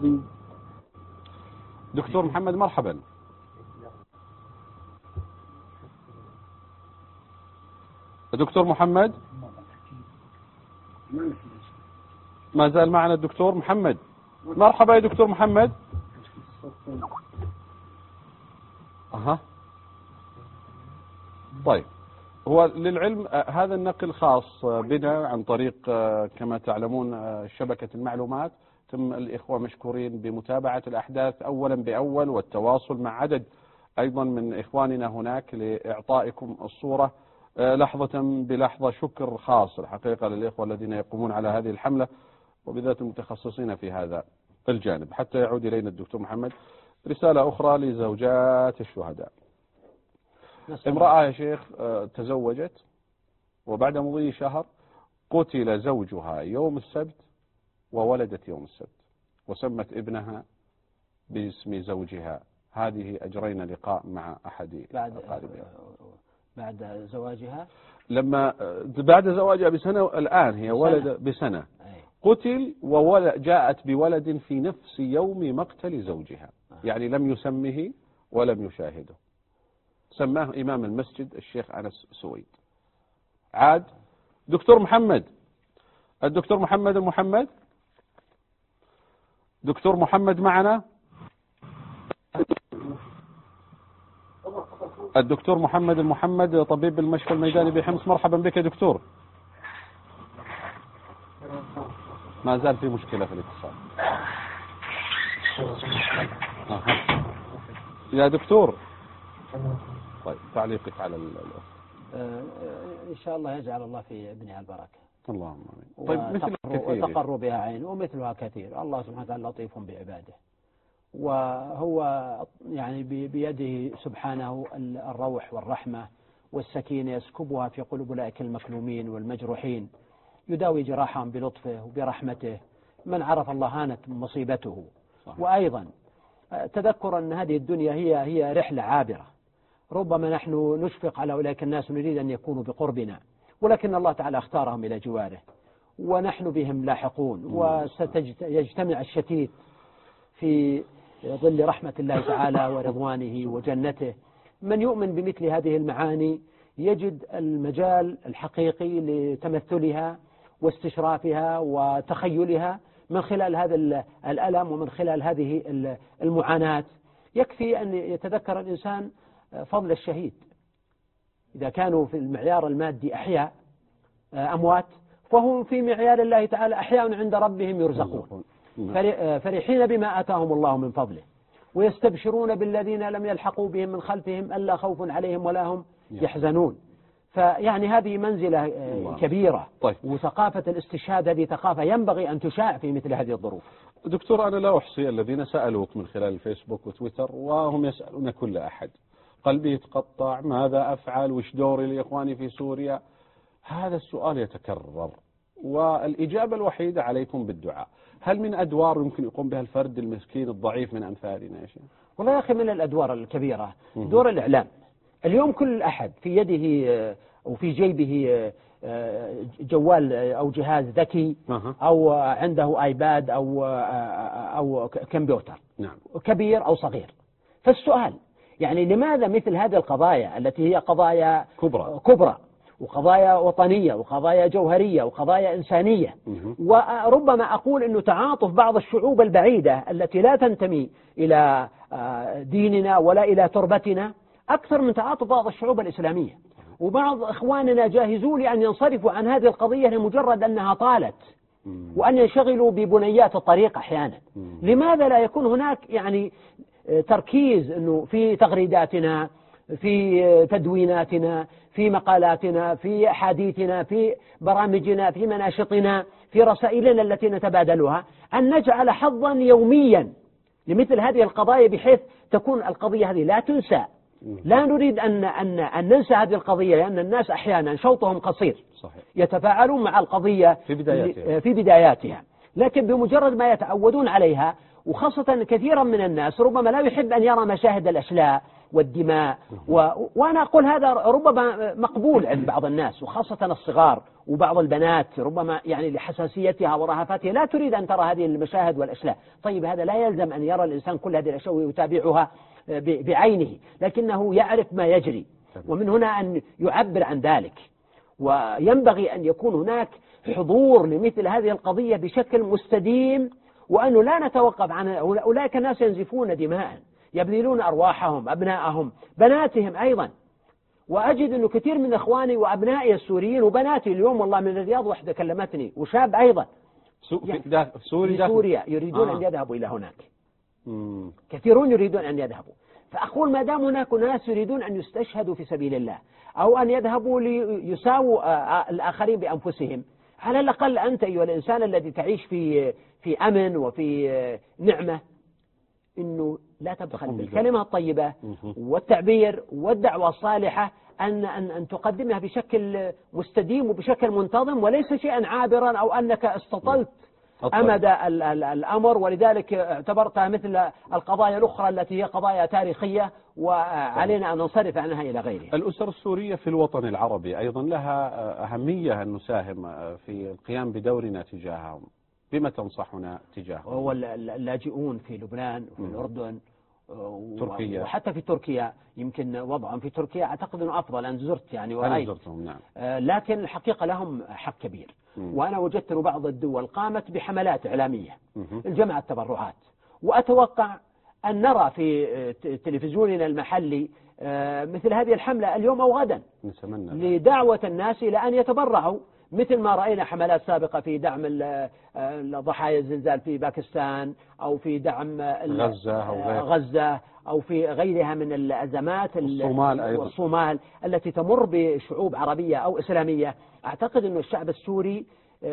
B: دكتور محمد مرحبا. دكتور محمد ما زال معنا الدكتور محمد. مرحبا يا دكتور محمد. أها. طيب، هو للعلم هذا النقل خاص بنا عن طريق كما تعلمون شبكة المعلومات. ثم الإخوة مشكورين بمتابعة الأحداث أولا بأول والتواصل مع عدد أيضا من إخواننا هناك لإعطائكم الصورة لحظة بلحظة. شكر خاص الحقيقة للإخوة الذين يقومون على هذه الحملة وبذات المتخصصين في هذا الجانب. حتى يعود إلينا الدكتور محمد. رسالة أخرى لزوجات الشهداء. امرأة يا شيخ تزوجت وبعد مضي شهر قتل زوجها يوم السبت وولدت يوم السبت وسمت ابنها باسم زوجها. هذه أجرينا لقاء مع أحد أقاربها
C: بعد زواجها.
B: لما بعد زواجها بسنة الآن هي ولد بسنة قتل وولد جاءت بولد في نفس يوم مقتل زوجها. يعني لم يسمه ولم يشاهده. سماه إمام المسجد الشيخ أنس سويد. عاد دكتور محمد. الدكتور محمد المحمد دكتور محمد معنا. الدكتور محمد المحمد طبيب المشفى الميداني بحمص. مرحبا بك يا دكتور. ما زال في مشكلة في الاتصال. أه. يا دكتور. طيب تعليقك على الأخ.
C: إن شاء الله يجعل الله في ابنها البركة.
B: اللهم آمين. طيب مثل كثير
C: وتقر بها عين ومثلها كثير. الله سبحانه وتعالى لطيف بعباده، وهو يعني بيده سبحانه الروح والرحمة والسكينة يسكبها في قلوب أولئك المكلومين والمجروحين، يداوي جراحهم بلطفه وبرحمته. من عرف الله هانت مصيبته. صحيح. وأيضا تذكر أن هذه الدنيا هي هي رحلة عابرة. ربما نحن نشفق على أولئك الناس ونريد أن يكونوا بقربنا، ولكن الله تعالى اختارهم إلى جواره ونحن بهم لاحقون. وسيجتمع الشتيت في ظل رحمة الله تعالى ورضوانه وجنته. من يؤمن بمثل هذه المعاني يجد المجال الحقيقي لتمثلها واستشرافها وتخيلها من خلال هذا الألم ومن خلال هذه المعاناة. يكفي أن يتذكر الإنسان فضل الشهيد. إذا كانوا في المعيار المادي أحياء أموات، فهم في معيار الله تعالى أحياء عند ربهم يرزقون، فرحين بما آتاهم الله من فضله، ويستبشرون بالذين لم يلحقوا بهم من خلفهم ألا خوف عليهم ولا هم يحزنون. فيعني هذه منزلة كبيرة.
B: طيب.
C: وثقافة الاستشهاد هذه ثقافة ينبغي أن تشاع في مثل هذه الظروف.
B: دكتور أنا لا أحصي الذين سألوك من خلال الفيسبوك وتويتر وهم يسألون كل أحد. قلبي يتقطع، ماذا أفعل، وش دوري لإخواني في سوريا؟ هذا السؤال يتكرر، والإجابة الوحيدة عليكم بالدعاء. هل من أدوار يمكن يقوم بها الفرد المسكين الضعيف من أمثالنا يا شيخ؟
C: والله يا أخي من الأدوار الكبيرة دور الإعلام. اليوم كل أحد في يده أو في جيبه جوال أو جهاز ذكي أو عنده آيباد أو أو كمبيوتر،
B: نعم.
C: كبير أو صغير. فالسؤال يعني لماذا مثل هذه القضايا التي هي قضايا
B: كبرى
C: كبرى وقضايا وطنية وقضايا جوهرية وقضايا إنسانية، وربما أقول أنه تعاطف بعض الشعوب البعيدة التي لا تنتمي إلى ديننا ولا إلى تربتنا أكثر من تعاطف بعض الشعوب الإسلامية. وبعض إخواننا جاهزون لأن ينصرفوا عن هذه القضية لمجرد أنها طالت وأن ينشغلوا ببنيات الطريق أحيانا. لماذا لا يكون هناك يعني تركيز أنه في تغريداتنا، في تدويناتنا، في مقالاتنا، في أحاديثنا، في برامجنا، في مناشطنا، في رسائلنا التي نتبادلها، أن نجعل حظا يوميا لمثل هذه القضايا بحيث تكون القضية هذه لا تنسى. لا نريد أن, أن, أن ننسى هذه القضية، لأن الناس أحيانا شوطهم قصير.
B: صحيح.
C: يتفاعلون مع القضية
B: في بداياتها.
C: في بداياتها، لكن بمجرد ما يتعودون عليها، وخاصة كثيرا من الناس ربما لا يحب أن يرى مشاهد الأشلاء والدماء، و... وأنا أقول هذا ربما مقبول عند بعض الناس وخاصة الصغار وبعض البنات ربما يعني لحساسيتها ورهفتها لا تريد أن ترى هذه المشاهد والأشلاء. طيب هذا لا يلزم أن يرى الإنسان كل هذه الأشياء ويتابعها ب... بعينه، لكنه يعرف ما يجري، ومن هنا أن يعبر عن ذلك. وينبغي أن يكون هناك حضور لمثل هذه القضية بشكل مستديم، وأنه لا نتوقف عن أولئك الناس ينزفون دماء، يبذلون أرواحهم، أبنائهم، بناتهم أيضا. وأجد أنه كثير من إخواني وأبنائي السوريين وبناتي اليوم والله من الرياض واحدة كلمتني وشاب أيضا
B: في سوريا,
C: سوريا يريدون آه. أن يذهبوا إلى هناك.
B: مم.
C: كثيرون يريدون أن يذهبوا. فأقول ما دام هناك ناس يريدون أن يستشهدوا في سبيل الله أو أن يذهبوا ليساووا الآخرين بأنفسهم، على الأقل أنت أيها الإنسان الذي تعيش في في أمن وفي نعمة، إنه لا تبخل بالكلمة الطيبة والتعبير والدعوة الصالحة، أن أن أن تقدمها بشكل مستديم وبشكل منتظم، وليس شيئا عابرا أو أنك استطلت أمد الأمر ولذلك اعتبرتها مثل القضايا الأخرى التي هي قضايا تاريخية وعلينا أن ننصرف عنها إلى غيرها.
B: الأسر السورية في الوطن العربي أيضا لها أهمية أن نساهم في القيام بدورنا تجاههم. بما تنصحنا تجاههم؟
C: هو اللاجئون في لبنان وفي الأردن
B: تركيا
C: وحتى في تركيا، يمكن وضعهم في تركيا أعتقد أنه أفضل، أن زرت يعني
B: ورأيت. نعم.
C: لكن الحقيقة لهم حق كبير. مم. وأنا وجدت أن بعض الدول قامت بحملات إعلامية الجمع التبرعات، وأتوقع أن نرى في تلفزيوننا المحلي مثل هذه الحملة اليوم أو غدا لدعوة الناس إلى أن يتبرعوا، مثل ما رأينا حملات سابقة في دعم ضحايا الزلزال في باكستان أو في دعم
B: غزة أو, غير.
C: غزة أو في غيرها من الأزمات،
B: الصومال أيضا.
C: والصومال التي تمر بشعوب عربية أو إسلامية. أعتقد أن الشعب السوري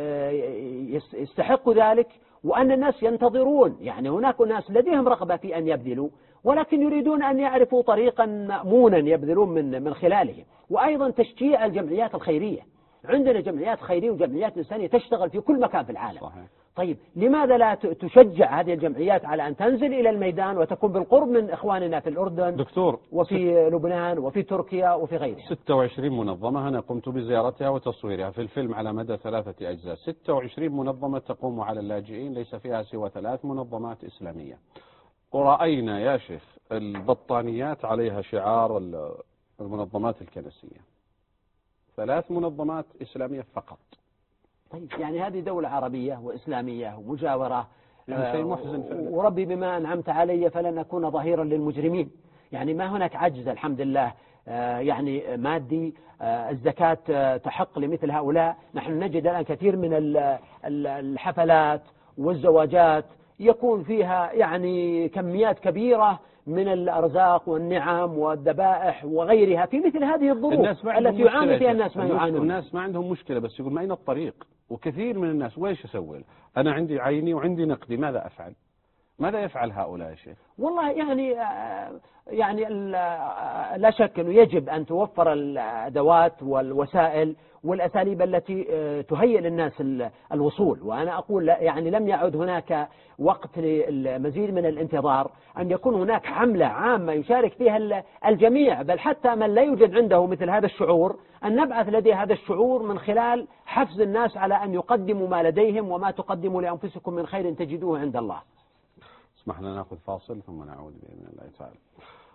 C: يستحق ذلك، وأن الناس ينتظرون، يعني هناك ناس لديهم رغبة في أن يبذلوا، ولكن يريدون أن يعرفوا طريقا مأمونا يبذلون من من خلاله. وأيضا تشجيع الجمعيات الخيرية، عندنا جمعيات خيرية وجمعيات إنسانية تشتغل في كل مكان في العالم.
B: صحيح.
C: طيب لماذا لا تشجع هذه الجمعيات على أن تنزل إلى الميدان وتكون بالقرب من إخواننا في الأردن
B: دكتور
C: وفي ست... لبنان وفي تركيا وفي غيرها؟
B: ستة وعشرين منظمة أنا قمت بزيارتها وتصويرها في الفيلم على مدى ثلاثة أجزاء. ستة وعشرين منظمة تقوم على اللاجئين، ليس فيها سوى ثلاث منظمات إسلامية. ورأينا يا شيخ البطانيات عليها شعار المنظمات الكنسية، ثلاث منظمات إسلامية فقط.
C: طيب يعني هذه دولة عربية وإسلامية ومجاورة،
B: يعني شيء محزن.
C: وربي بما أنعمت علي فلن أكون ظهيرا للمجرمين. يعني ما هناك عجز الحمد لله يعني مادي، الزكاة تحق لمثل هؤلاء. نحن نجد الآن كثير من الحفلات والزواجات يكون فيها يعني كميات كبيرة من الأرزاق والنعم والذبائح وغيرها في مثل هذه الظروف التي يعاني فيها الناس ما يعانون.
B: الناس ما عندهم مشكلة، بس يقول ما أين الطريق؟ وكثير من الناس وإيش أسوي؟ أنا عندي عيني وعندي نقدي، ماذا أفعل؟ ماذا يفعل هؤلاء يا شيخ؟
C: والله يعني يعني لا شك أنه يجب أن توفر الأدوات والوسائل والأساليب التي تهيئ للناس الوصول. وأنا أقول يعني لم يعد هناك وقت للمزيد من الانتظار، أن يكون هناك حملة عامة يشارك فيها الجميع، بل حتى من لا يوجد عنده مثل هذا الشعور أن نبعث لديه هذا الشعور من خلال حفز الناس على أن يقدموا ما لديهم، وما تقدموا لأنفسكم من خير تجدوه عند الله.
B: اسمح لنا نأخذ فاصل ثم نعود بإذن الله تعالى.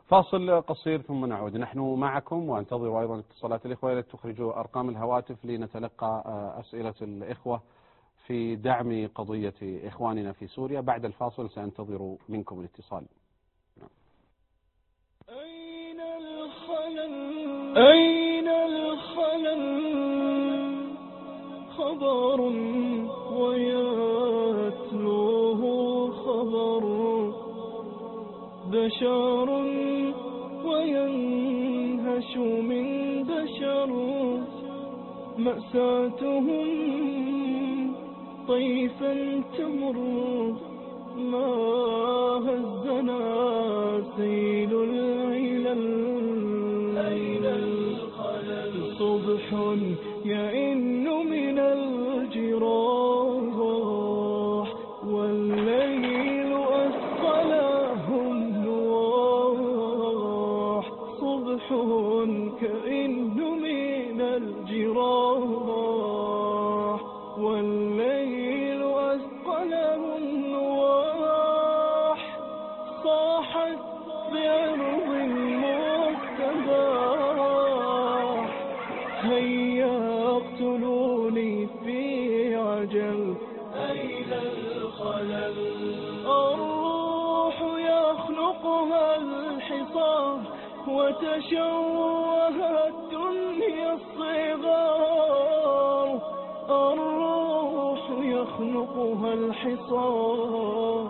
B: فاصل قصير ثم نعود. نحن معكم وانتظروا أيضا اتصالات الإخوة التي تخرجوا أرقام الهواتف لنتلقى أسئلة الإخوة في دعم قضية إخواننا في سوريا. بعد الفاصل سأنتظر منكم الاتصال.
A: أين الخلل أين الخلل خبر ويتلوه خبر بشر وينهش من بشر مأساتهم طيفا تمر ما هزنا سيل العلل. أين الخلل صبح يئن من الجراح والليل أثقلهم نواح صبح كئن من الجراح والليل أثقلهم نواح صاحت بأرض مستباح هيا اقتلوني في عجل. أين الخلل الروح يخنقها الحصار وتشوهت دنيا الصغار الروح يخنقها الحصار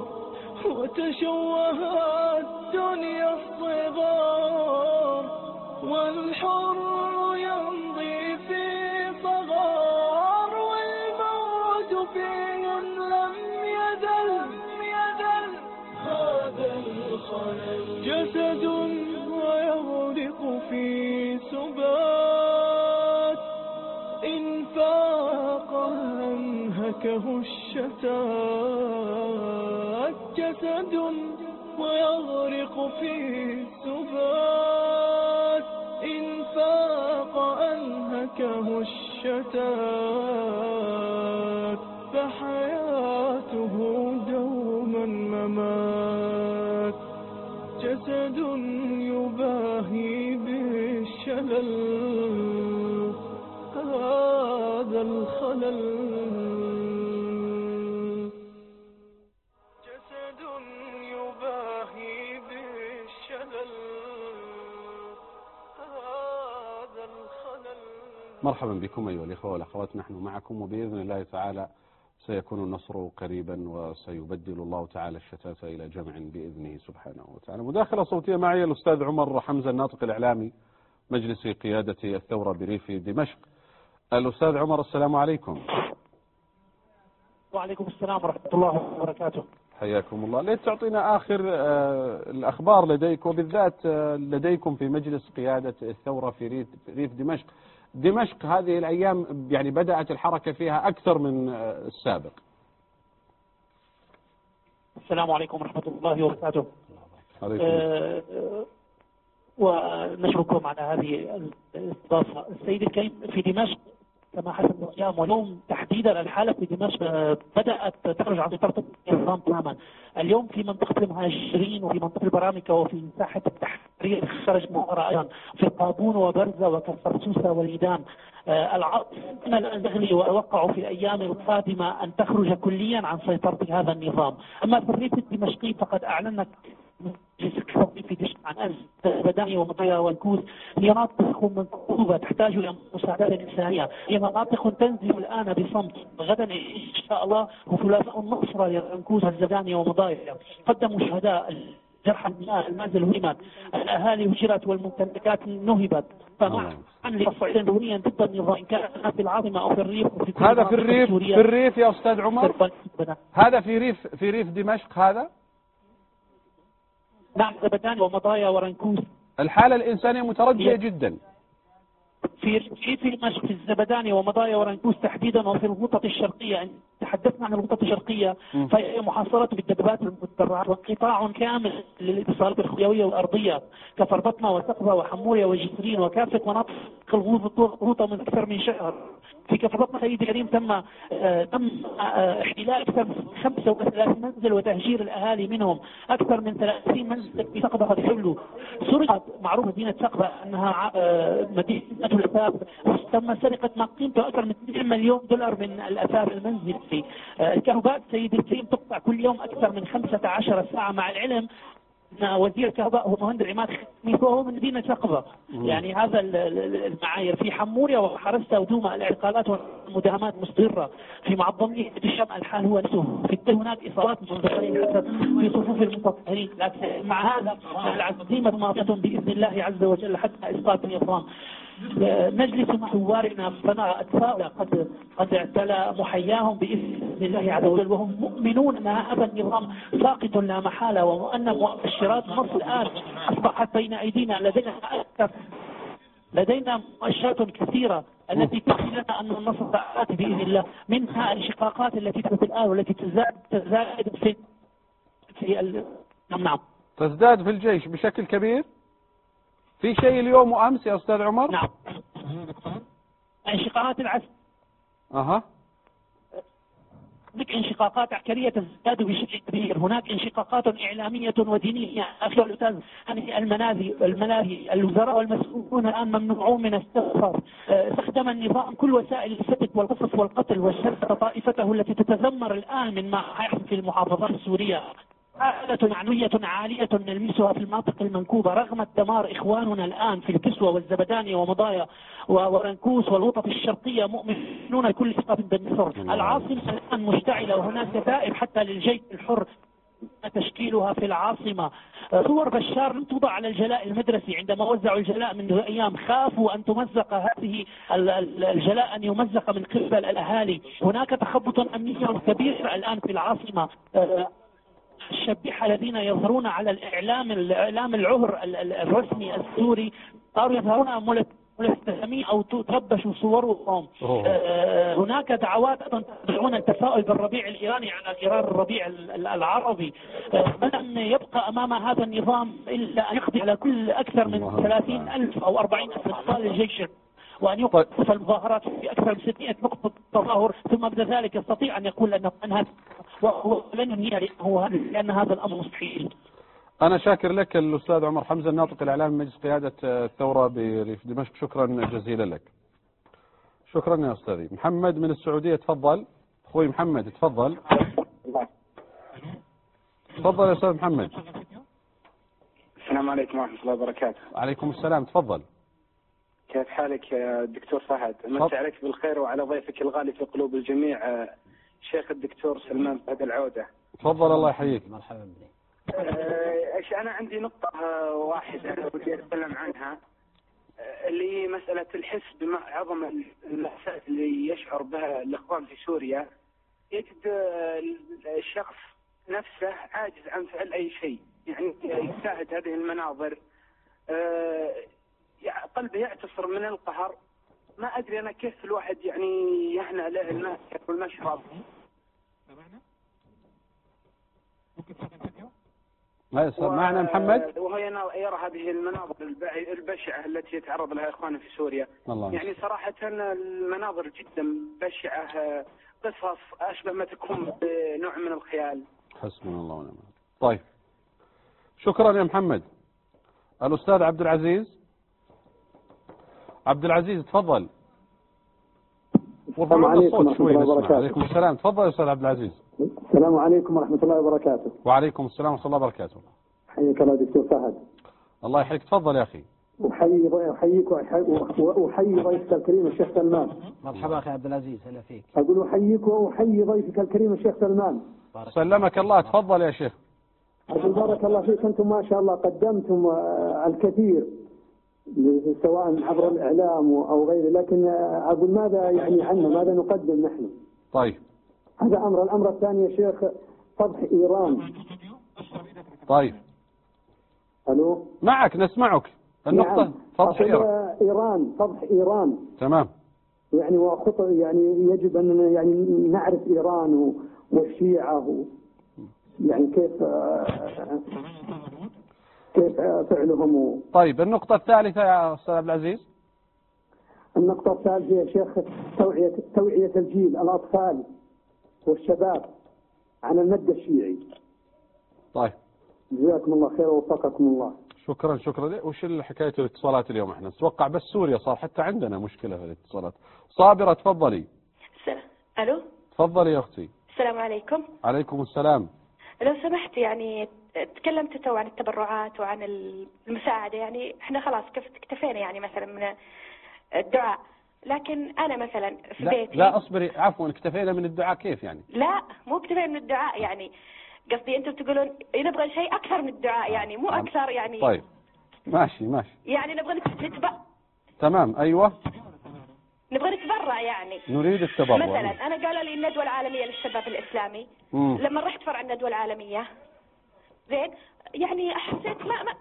A: وتشوهت دنيا الصغار والحر يمضي في صغار والموت فيهم لم يزل يزل. هذا الخلل جسد ويغرق في سبات إن فاق أنهكه الشتات جسد ويغرق في سبات إن فاق أنهكه الشتات فحياته دوما ممات جسد يباهي بالشلل. هذا الخلل جسد يباهي بالشلل. هذا الخلل.
B: مرحبا بكم أيها الإخوة والأخوات، نحن معكم وبإذن الله تعالى سيكون النصر قريبا وسيبدل الله تعالى الشتات إلى جمع بإذنه سبحانه وتعالى. مداخلة صوتية معي الأستاذ عمر حمزة الناطق الإعلامي مجلس قيادة الثورة بريف دمشق. الأستاذ عمر السلام عليكم.
H: وعليكم السلام ورحمة الله وبركاته.
B: حياكم الله. ليت تعطينا آخر الأخبار لديك وبالذات لديكم في مجلس قيادة الثورة في ريف, ريف دمشق. دمشق هذه الأيام يعني بدأت الحركة فيها أكثر من السابق.
H: السلام عليكم ورحمة الله وبركاته.
B: عليكم.
H: أه ونشكركم على هذه الاستضافة. السيد الكريم، في دمشق كما حسب الأيام واليوم تحديدا الحالة في دمشق بدأت تخرج عن سيطرة النظام تماما. اليوم في منطقة المهاجرين وفي منطقة البرامكة وفي مساحة التحرير خرج مؤامرة أيضا في قابون وبرزة وكفرسوسة والميدان. العرض الآن تغلي وأوقع في الأيام القادمة أن تخرج كليا عن سيطرة هذا النظام. أما في الريف الدمشقي فقد أعلنت في دمشق عن أزمة بداني ومطايا والكوز. هي مناطق منكوبة تحتاج إلى مساعدات إنسانية. هي مناطق تنزل الآن بصمت. غدا إن شاء الله وثلاثاء النصرة للعنكوز والزبانية ومضايا. قدموا شهداء جرحى المنازل هدمت، الأهالي هجرت والممتلكات نهبت. فمع أن لتصعيدا دوريا ضد النظام إن كان في العاصمة أو في الريف وفي كل
B: هذا في الريف في الريف يا أستاذ عمر. هذا في ريف في ريف دمشق هذا.
H: نعم، زبدان ومضايا ورنكوس.
B: الحالة الإنسانية متردية جدا
H: في في دمشق في الزبداني ومضايا ورنكوس تحديدا وفي الغوطة الشرقية. إن تحدثنا عن الغوطة الشرقية فهي محاصرة بالدبابات والمدرعات وانقطاع كامل للاتصالات الخيوية والأرضية كفربطمة وسقبة وحمورية وجسرين وكافة مناطق الغوطة من أكثر من شهر. في كفر بطن سيدي الكريم تم آه تم آه احتلال أكثر من خمسة وثلاثين منزل وتهجير الأهالي منهم. أكثر من ثلاثين منزل في سقبة قد حلوا. سرقت معروف مدينة سقبة أنها آه مدينة الأثاث، تم سرقة ما قيمته أكثر من اثنين مليون دولار من الأثاث المنزلي. آه الكهرباء سيدي الكريم تقطع كل يوم أكثر من خمسة عشر ساعة، مع العلم وزير الكهرباء هو مهندس عماد خميس وهو من مدينة سقبة. يعني هذا المعايير. في حموريا وحرستا ودوما الاعتقالات والمداهمات مستمرة. في معظمية الشام الحال هو نفسه. في هناك إصابات منتقلين حسب في صفوف المتظاهرين، لكن مع هذا العزيمة ماضية بإذن الله عز وجل حتى إسقاط النظام. نجلس مع ثوارنا فنرى أطفال قد قد اعتلى محياهم بإذن الله عز وجل، وهم مؤمنون أن هذا النظام ساقط لا محالة، وأن مؤشرات مصر الآن أصبحت بين أيدينا. لدينا أكثر لدينا مؤشرات كثيرة التي تحكي لنا أن النصر سيأتي بإذن الله، منها الانشقاقات التي تحدث الآن والتي تزداد تزداد في في ال... نعم
B: تزداد في الجيش بشكل كبير. في شيء اليوم وأمس يا أستاذ عمر؟
H: نعم. انشقاقات العسكر.
B: أها.
H: هناك انشقاقات عسكرية تزداد بشكل كبير. هناك انشقاقات إعلامية ودينية. أخي الأستاذ، المنازل الملاهي الوزراء والمسؤولون الآن ممنوعون من السفر. استخدم النظام كل وسائل الفتك والقصف والقتل والشرد طائفته التي تتذمر الآن من ما يحصل في المحافظات السورية. حالة معنوية عالية نلمسها في المناطق المنكوبة رغم الدمار. إخواننا الآن في الكسوة والزبدانية ومضايا ورنكوس والوطة الشرقية مؤمنون كل إسقاط بالنصر. العاصمة الآن مشتعلة وهناك دائب حتى للجيش الحر تشكيلها في العاصمة. صور بشار لم توضع على الجلاء المدرسي عندما وزعوا الجلاء منذ أيام. خافوا أن تمزق هذه الجلاء، أن يمزق من قبل الأهالي. هناك تخبط أمني كبير الآن في العاصمة. الشبيحة الذين يظهرون على الإعلام الإعلام العهر الرسمي السوري صاروا يظهرون ملثمين أو تربشوا صورهم. هناك دعوات تدعون التفاؤل بالربيع الإيراني على غرار الربيع العربي. لم يبقى أمام هذا النظام إلا أن يقضي على كل أكثر من ثلاثين ألف أو أربعين ألف أبطال الجيش، وأن يوقف المظاهرات في أكثر من ستمائة نقطة تظاهر، ثم بعد ذلك يستطيع أن يقول أنه أنهى ولن ينهي لأن هذا الأمر مستحيل.
B: أنا شاكر لك الأستاذ عمر حمزة الناطق الإعلامي من مجلس قيادة الثورة بريف دمشق. شكرا جزيلا لك. شكرا يا أستاذي. محمد من السعودية تفضل. أخوي محمد تفضل. تفضل يا أستاذ محمد.
I: السلام عليكم ورحمة الله وبركاته.
B: عليكم السلام. تفضل.
I: كيف حالك يا دكتور فهد؟ مسي عليك بالخير وعلى ضيفك الغالي في قلوب الجميع الشيخ الدكتور سلمان فهد العودة.
B: تفضل. الله يحييك.
C: مرحبا بك.
I: ايش انا عندي نقطة واحدة ودي اتكلم عنها، اللي هي مسألة الحس بعظم المأساة اللي يشعر بها الاخوان في سوريا. يجد الشخص نفسه عاجز عن فعل اي شيء، يعني يشاهد هذه المناظر قلبه يعتصر من القهر. ما ادري انا كيف الواحد يعني يهنأ له الماء والمشرب.
B: معنا محمد.
I: وهو يرى هذه المناظر البشعة التي يتعرض لها إخواننا في سوريا.
B: الله
I: يعني صراحة المناظر جدا بشعة، قصص أشبه ما تكون بنوع من الخيال.
B: حسبنا الله ونعم الوكيل. طيب شكرا يا محمد. الأستاذ عبد العزيز. عبد العزيز تفضل.
J: السلام عليكم ورحمة الله وبركاته.
B: وعليكم السلام. تفضل يا أستاذ عبد العزيز.
J: السلام عليكم ورحمة الله وبركاته.
B: وعليكم السلام ورحمة الله وبركاته.
J: حياك الله دكتور فهد.
B: الله يحييك. تفضل يا أخي.
J: أحيي أحييك وأحيي ضيفك الكريم الشيخ سلمان.
C: مرحبا أخي عبد العزيز. هلا فيك.
J: أقول أحييك وأحيي ضيفك الكريم الشيخ سلمان.
B: سلمك الله. تفضل يا شيخ.
J: أقول بارك الله فيك. أنتم ما شاء الله قدمتم الكثير سواء عبر الإعلام أو غيره، لكن أقول ماذا يعني عنا، ماذا نقدم نحن؟
B: طيب
J: هذا أمر. الأمر الثاني يا شيخ فضح إيران.
B: طيب
J: ألو
B: معك نسمعك. النقطة
J: نعم.
B: فضح إيران.
J: إيران فضح إيران
B: تمام.
J: يعني وخطر يعني يجب أن يعني نعرف إيران والشيعة و يعني كيف كيف فعلهم و...
B: طيب النقطة الثالثة يا أستاذ عبد العزيز.
J: النقطة الثالثة يا شيخ توعية توعية الجيل الأطفال والشباب عن المد الشيعي.
B: طيب
J: جزاكم الله خير ووفقكم الله.
B: شكرا شكرا. وش حكاية الاتصالات اليوم؟ احنا نتوقع بس سوريا صار حتى عندنا مشكلة في الاتصالات. صابرة تفضلي.
K: السلام. الو.
B: تفضلي يا اختي.
K: السلام عليكم.
B: عليكم السلام.
K: لو سمحت يعني تكلمت تو عن التبرعات وعن المساعدة، يعني احنا خلاص اكتفينا يعني مثلا من الدعاء، لكن انا مثلا في
B: لا
K: بيتي.
B: لا اصبري، عفوا، اكتفينا من الدعاء كيف يعني؟
K: لا مو اكتفينا من الدعاء، يعني قصدي انتم تقولون نبغى شيء اكثر من الدعاء، يعني مو اكثر يعني.
B: طيب ماشي ماشي.
K: يعني نبغى نتبع.
B: تمام ايوه.
K: نبغى نتبرع يعني.
B: نريد التبرع.
K: مثلا انا قالوا لي الندوة العالمية للشباب الاسلامي.
B: مم.
K: لما رحت فرع الندوة العالمية زين يعني حسيت ما ما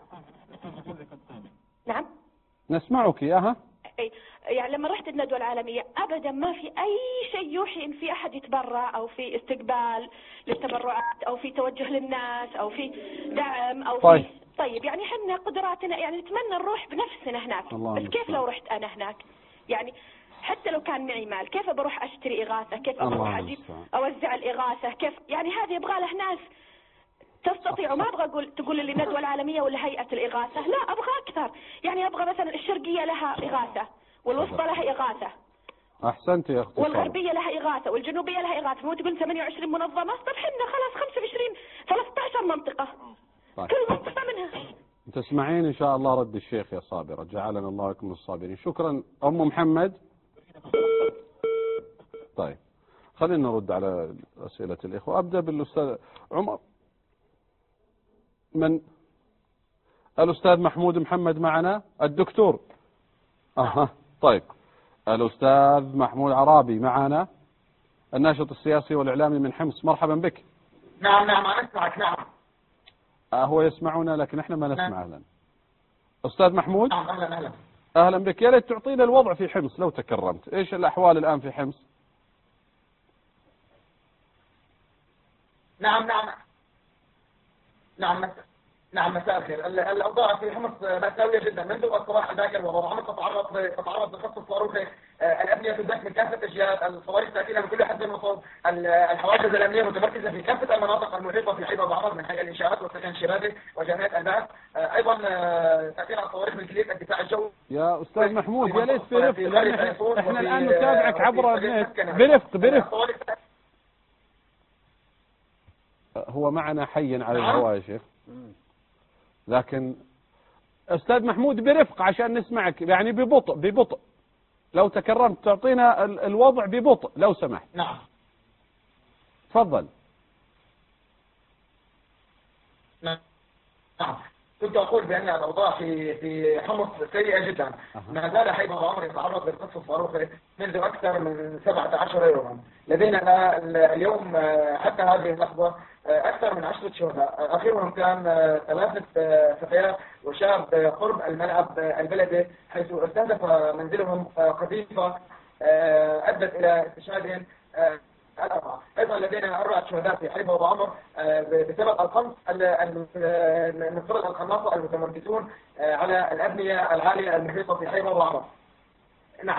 K: نعم
B: نسمعك ياها.
K: اي يعني لما رحت الندوة العالمية ابدا ما في اي شيء يوحي ان في احد يتبرع او في استقبال للتبرعات او في توجه للناس او في دعم او
B: طيب.
K: في طيب يعني احنا قدراتنا يعني نتمنى نروح بنفسنا هناك، بس كيف لو رحت انا هناك يعني حتى لو كان معي مال كيف بروح اشتري اغاثة، كيف اروح اجيب اوزع الاغاثة، كيف يعني هذه يبغى له ناس تستطيع. وما ابغى اقول تقول لي الندوة العالمية ولا هيئة الإغاثة، لا ابغى اكثر، يعني ابغى مثلا الشرقية لها إغاثة والوسطى لها إغاثة.
B: احسنت يا اختي.
K: والغربية لها إغاثة والجنوبية لها إغاثة، مو تقول ثمانية وعشرين منظمة؟ طب حنا خلاص خمسة وعشرين ثلاثة عشر منطقة. طيب. كل منطقة منها.
B: تسمعين ان شاء الله رد الشيخ يا صابرة، جعلنا الله لكم الصابرين. شكرا ام محمد. طيب خلينا نرد على أسئلة الإخوة. أبدأ بالأستاذ عمر. من الأستاذ محمود محمد معنا الدكتور. أها طيب الأستاذ محمود عرابي معنا الناشط السياسي والإعلامي من حمص. مرحبا بك.
E: نعم نعم أنا أسمعك. نعم
B: هو يسمعنا لكن احنا ما نسمع. أهلا أستاذ محمود.
E: نعم أهلا أهلا
B: أهلا بك. يا ريت تعطينا الوضع في حمص لو تكرمت. إيش الأحوال الآن في حمص؟
E: نعم نعم نعم نعم مساء الخير. الأوضاع في حمص مأساوية جدا منذ الصباح الباكر، وحمص تتعرض تتعرض لخط صاروخي. الأبنية تدك من كافة الجهات، الصواريخ تأتينا من كل حد وصوب، الحواجز الأمنية متمركزة في كافة المناطق المحيطة في حيبة وبعمر من حي الإنشاءات والسكن الشبابي وجامعة الباس. أيضا تأتينا الصواريخ من كلية الدفاع الجوي.
B: يا أستاذ محمود يا ليت برفق، لأن احنا الآن نتابعك عبر النت. برفق برفق. هو معنا حيا على الهواء يا شيخ، لكن أستاذ محمود برفق عشان نسمعك، يعني ببطء ببطء لو تكرمت تعطينا الوضع ببطء لو سمحت.
E: نعم
B: تفضل.
E: نعم كنت أقول بأن الأوضاع في في حمص سيئة جدا. ما زال حيبة وعمر يتعرض للقصف الصاروخي منذ أكثر من سبعة عشر يوما. لدينا اليوم حتى هذه اللحظة أكثر من عشرة شهداء، آخرهم كان ثلاثة فتيات وشاب قرب الملعب البلدي، حيث استهدف منزلهم قذيفة أدت إلى استشهادهم الأربعة. أيضا لدينا أربعة شهداء في حيبة وبعمر بسبب القنص من قبل القناصة المتمركزون على الأبنية العالية المحيطة في حيبة وبعمر. نعم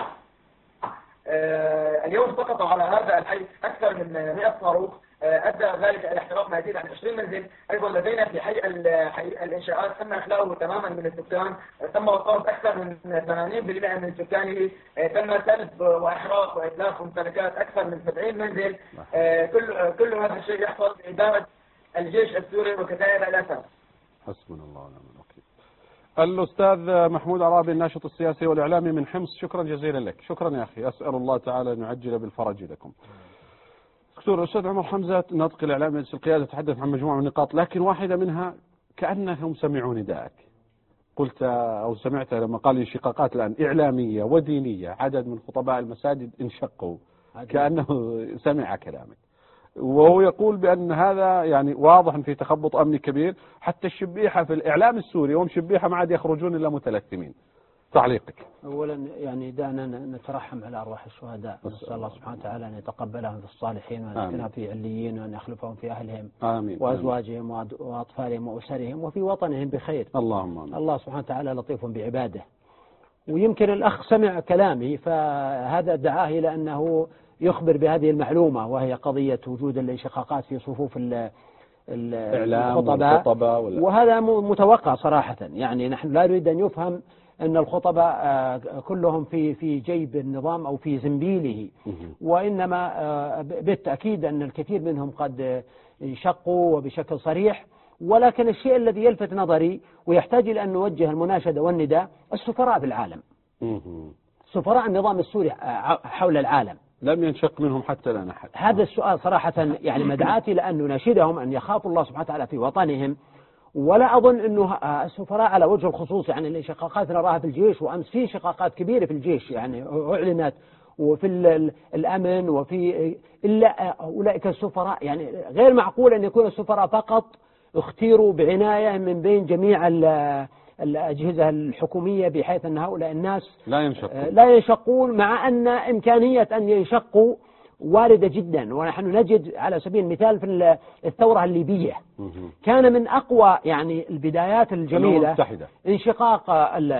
E: اليوم سقط على هذا الحي أكثر من مئة صاروخ، أدى ذلك إلى احتراق ما يزيد عن عشرين منزل. أيضا لدينا في حي, حي الإنشاءات تم إخلاؤه تماما من السكان، تم وصول أكثر من ثمانين بالمئة من سكانه، تم سلب وإحراق وإتلاف ممتلكات أكثر من سبعين منزل. كل كل هذا الشيء يحصل بإدارة الجيش السوري وكتائب الأسد.
B: حسبنا الله ونعم الوكيل. الأستاذ محمود عرابي الناشط السياسي والإعلامي من حمص، شكرا جزيلا لك. شكرا يا أخي، أسأل الله تعالى أن يعجل بالفرج لكم. دكتور الأستاذ عمر حمزة ناطق الإعلام مجلس القيادة تحدث عن مجموعة من النقاط، لكن واحدة منها كأنهم سمعوا نداءك. قلت أو سمعت لما قال انشقاقات الآن إعلامية ودينية، عدد من خطباء المساجد انشقوا كأنه سمع كلامك، وهو يقول بأن هذا يعني واضح في تخبط أمني كبير. حتى الشبيحة في الإعلام السوري هم شبيحة ما عاد يخرجون إلا متلثمين. تعليقك.
C: أولا يعني دعنا نترحم على أرواح الشهداء، نسأل الله سبحانه وتعالى أن يتقبلهم في الصالحين وأن يسكنهم في عليين وأن يخلفهم في أهلهم
B: آمين.
C: وأزواجهم وأطفالهم وأسرهم وفي وطنهم بخير.
B: اللهم آمين.
C: الله سبحانه وتعالى لطيف بعباده. ويمكن الأخ سمع كلامي فهذا دعاه إلى أنه يخبر بهذه المعلومة، وهي قضية وجود الانشقاقات في صفوف الخطباء، وهذا متوقع صراحة. يعني نحن لا نريد أن يفهم أن الخطباء كلهم في في جيب النظام أو في زنبيله، وإنما بالتأكيد أن الكثير منهم قد انشقوا وبشكل صريح. ولكن الشيء الذي يلفت نظري ويحتاج إلى أن نوجه المناشدة والنداء السفراء في العالم، سفراء النظام السوري حول العالم
B: لم ينشق منهم حتى الآن أحد.
C: هذا السؤال صراحة يعني مدعاة إلى أن نناشدهم أن يخافوا الله سبحانه وتعالى في وطنهم. ولا أظن أنه السفراء على وجه الخصوص، يعني الانشقاقات نراها في الجيش، وأمس في انشقاقات كبيرة في الجيش يعني أعلنت، وفي الأمن، وفي إلا أولئك السفراء. يعني غير معقول أن يكون السفراء فقط اختيروا بعناية من بين جميع الأجهزة الحكومية، بحيث أن هؤلاء الناس
B: لا ينشقون,
C: لا ينشقون مع أن إمكانية أن ينشقوا واردة جدا. ونحن نجد على سبيل المثال في الثورة الليبية كان من أقوى يعني البدايات الجميلة انشقاق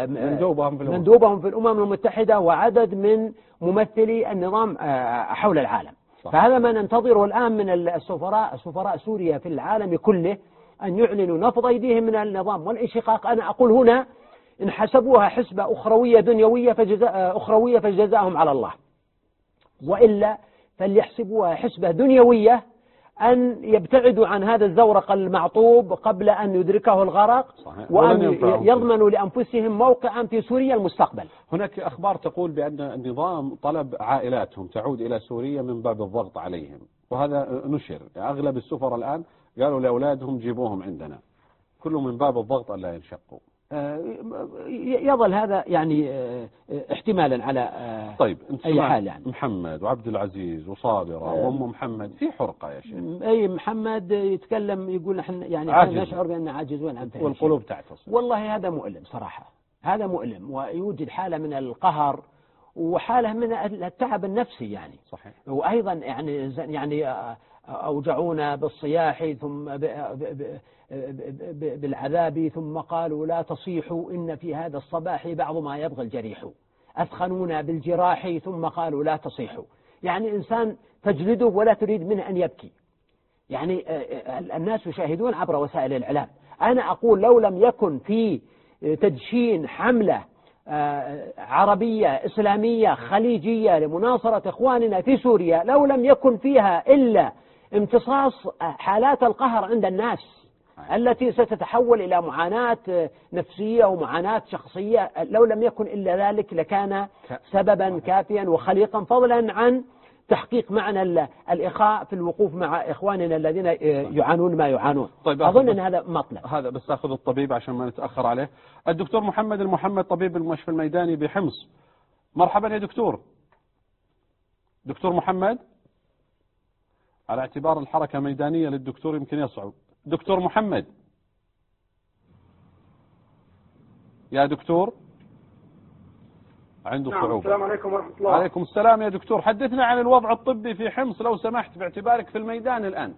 C: مندوبهم في الأمم المتحدة وعدد من ممثلي النظام حول العالم. صح. فهذا ما ننتظره الآن من السفراء سفراء سوريا في العالم كله، أن يعلنوا نفض أيديهم من النظام والانشقاق. أنا أقول هنا إن حسبوها حسبة أخروية دنيوية فجزاء أخروية فجزاهم على الله، وإلا فليحسبوها حسبة دنيوية أن يبتعدوا عن هذا الزورق المعطوب قبل أن يدركه الغرق. صحيح. وأن يضمنوا لأنفسهم موقعا في سوريا المستقبل.
B: هناك أخبار تقول بأن النظام طلب عائلاتهم تعود إلى سوريا من باب الضغط عليهم، وهذا نشر. أغلب السفراء الآن قالوا لأولادهم جيبوهم عندنا، كله من باب الضغط ألا ينشقوا.
C: يظل هذا يعني احتمالا على
B: طيب
C: أي حال. يعني
B: محمد وعبد العزيز وصابرة وأم محمد في حرقة يا شيخ.
C: أي محمد يتكلم يقول نحن يعني نشعر بأننا عاجزون عن فهم
B: والقلوب تعتصم.
C: والله هذا مؤلم صراحة، هذا مؤلم، ويوجد حالة من القهر وحالة من التعب النفسي يعني.
B: صحيح.
C: وأيضا يعني يعني أوجعونا بالصياح ثم بالعذاب، ثم قالوا لا تصيحوا إن في هذا الصباح بعض ما يبغى الجريح، أثخنونا بالجراح ثم قالوا لا تصيحوا. يعني إنسان تجلده ولا تريد منه أن يبكي. يعني الناس يشاهدون عبر وسائل الإعلام. أنا أقول لو لم يكن في تدشين حملة عربية إسلامية خليجية لمناصرة إخواننا في سوريا، لو لم يكن فيها إلا امتصاص حالات القهر عند الناس التي ستتحول إلى معاناة نفسية ومعاناة شخصية، لو لم يكن إلا ذلك لكان سببا كافيا وخليقا، فضلا عن تحقيق معنى الإخاء في الوقوف مع إخواننا الذين يعانون ما يعانون.
B: طيب
C: أظن أن هذا مطلب.
B: هذا بس أخذ الطبيب عشان ما نتأخر عليه. الدكتور محمد المحمد طبيب المشفى الميداني بحمص. مرحبا يا دكتور. دكتور محمد، على اعتبار الحركة ميدانية للدكتور يمكن يصعب. دكتور محمد يا دكتور عنده
L: نعم.
B: صعوبة.
L: السلام عليكم ورحمة الله.
B: عليكم السلام يا دكتور، حدثنا عن الوضع الطبي في حمص لو سمحت باعتبارك في الميدان الآن.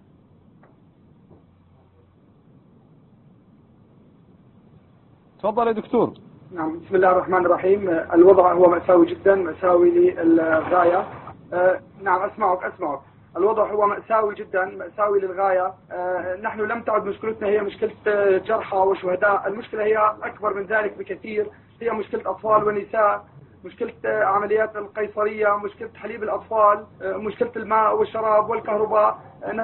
B: تفضل يا دكتور.
L: نعم، بسم الله الرحمن الرحيم. الوضع هو مأساوي جدا، مأساوي للغاية. أه نعم أسمعك أسمعك. الوضع هو مأساوي جدا، مأساوي للغاية. أه نحن لم تعد مشكلتنا هي مشكلة جرحى وشهداء، المشكلة هي أكبر من ذلك بكثير، هي مشكلة أطفال ونساء، مشكلة عمليات القيصرية، مشكلة حليب الأطفال، أه مشكلة الماء والشراب والكهرباء. أنا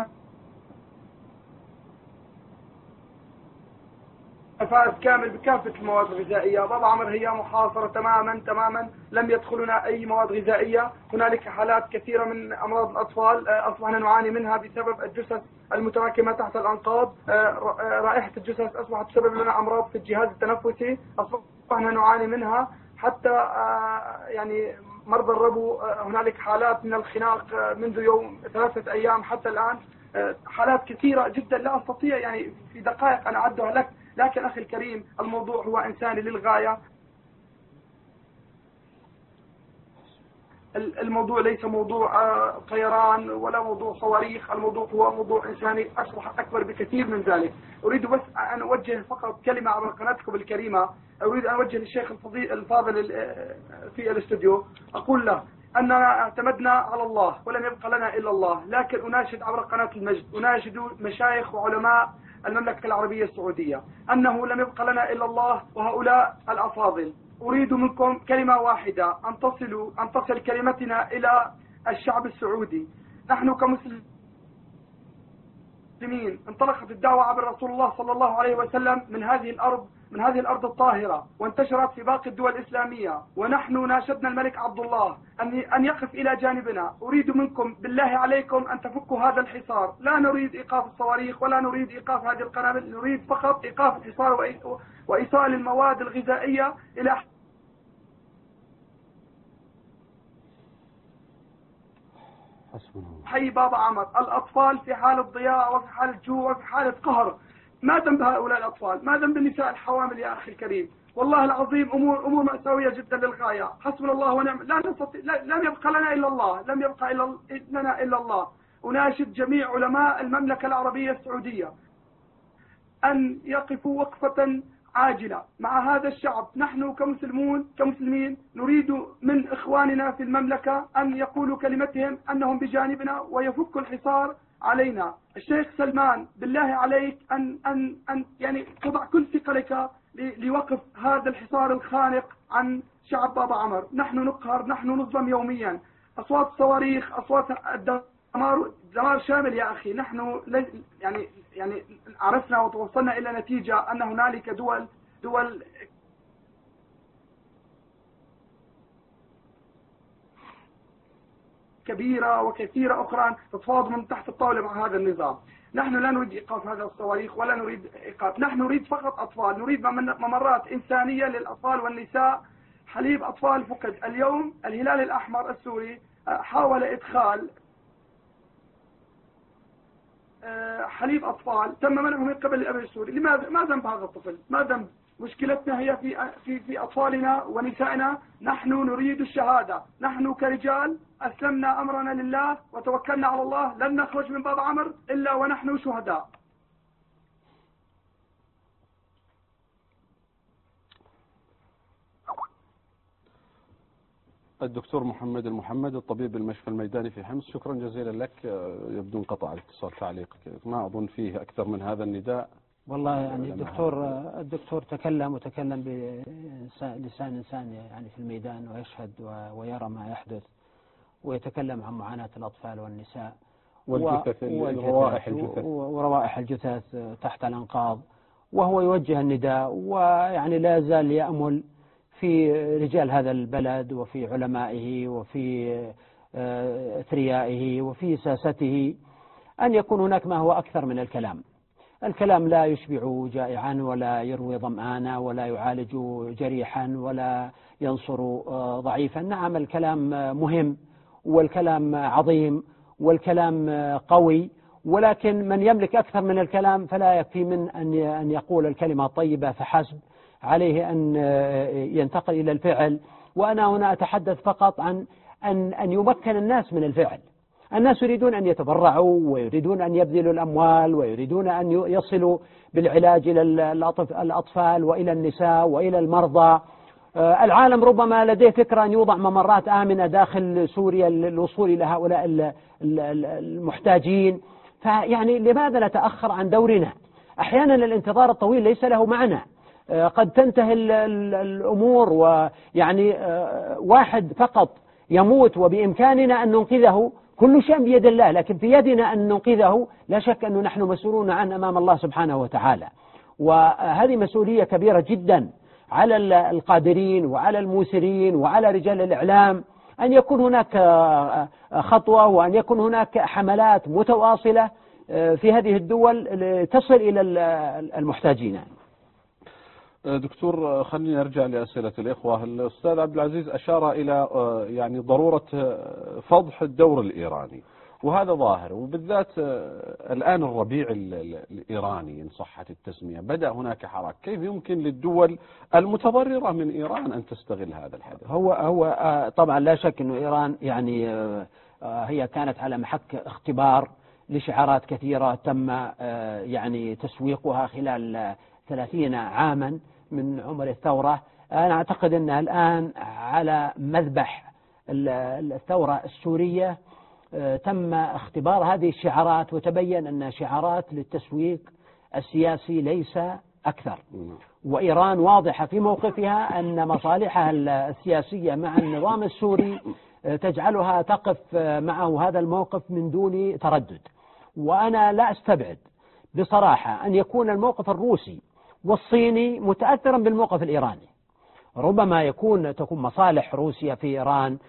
L: فائز كامل بكافة المواد الغذائية. بابا عمر هي محاصرة تماما تماما، لم يدخلنا أي مواد غذائية. هنالك حالات كثيرة من أمراض الأطفال أصبحنا نعاني منها بسبب الجثث المتراكمة تحت الأنقاض. رائحة الجثث أصبحت تسبب لنا أمراض في الجهاز التنفسي، أصبحنا نعاني منها. حتى يعني مرضى الربو هنالك حالات من الخناق منذ يوم ثلاثة أيام حتى الآن، حالات كثيرة جدا لا أستطيع يعني في دقائق أنا أعدها لك. لكن أخي الكريم الموضوع هو إنساني للغاية. الموضوع ليس موضوع طيران ولا موضوع صواريخ، الموضوع هو موضوع إنساني أصبح أكبر بكثير من ذلك. أريد بس أن أوجه فقط كلمة عبر قناتكم الكريمة. أريد أن أوجه للشيخ الفاضل في الاستوديو، أقول له أننا اعتمدنا على الله ولم يبقى لنا إلا الله، لكن أناشد عبر قناة المجد، أناشد مشايخ وعلماء المملكة العربية السعودية أنه لم يبقى لنا إلا الله وهؤلاء الأفاضل. أريد منكم كلمة واحدة، أن تصلوا أن تصل كلمتنا إلى الشعب السعودي. نحن كمسلمين انطلقت الدعوة عبر رسول الله صلى الله عليه وسلم من هذه الأرض من هذه الأرض الطاهرة، وانتشرت في باقي الدول الإسلامية، ونحن ناشدنا الملك عبد الله أن أن يقف إلى جانبنا. أريد منكم بالله عليكم أن تفكوا هذا الحصار، لا نريد إيقاف الصواريخ ولا نريد إيقاف هذه القنابل، نريد فقط إيقاف الحصار وإيصال المواد الغذائية إلى حي بابا عمر. الأطفال في حالة ضياع وفي حالة جوع وفي حالة قهر. ما ذنب هؤلاء الأطفال؟ ما ذنب النساء الحوامل يا أخي الكريم؟ والله العظيم أمور أمور مأساوية جدا للغاية. حسبنا الله ونعم، لا نستطيع، لم يبقى لنا إلا الله، لم يبقى إلا لنا إلا الله. أناشد جميع علماء المملكة العربية السعودية أن يقفوا وقفة عاجلة مع هذا الشعب. نحن كمسلمون كمسلمين نريد من إخواننا في المملكة أن يقولوا كلمتهم أنهم بجانبنا ويفكوا الحصار علينا. الشيخ سلمان بالله عليك أن أن أن يعني تضع كل ثقلك لوقف هذا الحصار الخانق عن شعب بابا عمر. نحن نقهر، نحن نظلم يوميا. أصوات الصواريخ، أصوات الدمار، دمار شامل يا أخي. نحن يعني يعني عرفنا وتوصلنا إلى نتيجة أن هنالك دول دول كبيرة وكثيرة أخرى تتفاوض من تحت الطاولة مع هذا النظام. نحن لا نريد إيقاف هذا الصواريخ ولا نريد إيقاف، نحن نريد فقط أطفال، نريد ممرات إنسانية للأطفال والنساء. حليب أطفال فقد. اليوم الهلال الأحمر السوري حاول إدخال حليب أطفال، تم منعه من قبل الأب السوري. لماذا؟ ما ذنب هذا الطفل؟ ما ذنب؟ مشكلتنا هي في في في أطفالنا ونسائنا. نحن نريد الشهادة. نحن كرجال أسلمنا أمرنا لله وتوكلنا على الله، لن نخرج من باب عمر إلا ونحن شهداء.
B: الدكتور محمد المحمد، الطبيب المشفى الميداني في حمص، شكرا جزيلا لك. يبدو انقطع الاتصال، تعليقك ما أظن فيه أكثر من هذا النداء.
C: والله يعني الدكتور الدكتور تكلم وتكلم بلسان إنسان يعني في الميدان ويشهد ويرى ما يحدث، ويتكلم عن معاناة الأطفال والنساء
B: والجثث وروائح الجثث
C: وروائح الجثث تحت الأنقاض، وهو يوجه النداء ويعني لا يزال يأمل في رجال هذا البلد وفي علمائه وفي أثريائه وفي ساسته أن يكون هناك ما هو أكثر من الكلام. الكلام لا يشبع جائعا ولا يروي ظمآنا ولا يعالج جريحا ولا ينصر ضعيفا. نعم الكلام مهم والكلام عظيم والكلام قوي، ولكن من يملك أكثر من الكلام فلا يكفي من أن يقول الكلمة الطيبة فحسب، عليه أن ينتقل إلى الفعل. وأنا هنا أتحدث فقط عن أن أن يمكن الناس من الفعل. الناس يريدون أن يتبرعوا ويريدون أن يبذلوا الأموال ويريدون أن يصلوا بالعلاج إلى الأطفال وإلى النساء وإلى المرضى. العالم ربما لديه فكرة أن يوضع ممرات آمنة داخل سوريا للوصول إلى هؤلاء المحتاجين. فيعني لماذا نتأخر عن دورنا؟ أحيانا الانتظار الطويل ليس له معنى، قد تنتهي الأمور ويعني واحد فقط يموت وبإمكاننا أن ننقذه. كل شيء بيد الله، لكن في يدنا أن ننقذه. لا شك أنه نحن مسؤولون عنه أمام الله سبحانه وتعالى، وهذه مسؤولية كبيرة جدا على القادرين وعلى الموسرين وعلى رجال الإعلام أن يكون هناك خطوة وأن يكون هناك حملات متواصلة في هذه الدول تصل إلى المحتاجين.
B: دكتور، خلينا نرجع لأسئلة الإخوة. الأستاذ عبد العزيز أشار إلى يعني ضرورة فضح الدور الإيراني، وهذا ظاهر، وبالذات الآن الربيع الإيراني إن صحت التسمية بدأ هناك حراك. كيف يمكن للدول المتضررة من إيران أن تستغل هذا الحدث؟
C: هو هو طبعا لا شك أنه إيران يعني هي كانت على محك اختبار لشعارات كثيرة تم يعني تسويقها خلال ثلاثين عاما من عمر الثورة. أنا أعتقد أنها الآن على مذبح الثورة السورية تم اختبار هذه الشعارات، وتبين أن شعارات للتسويق السياسي ليس أكثر. وإيران واضحة في موقفها أن مصالحها السياسية مع النظام السوري تجعلها تقف معه هذا الموقف من دون تردد. وأنا لا أستبعد بصراحة أن يكون الموقف الروسي والصيني متأثرا بالموقف الإيراني. ربما يكون تكون مصالح روسيا في إيران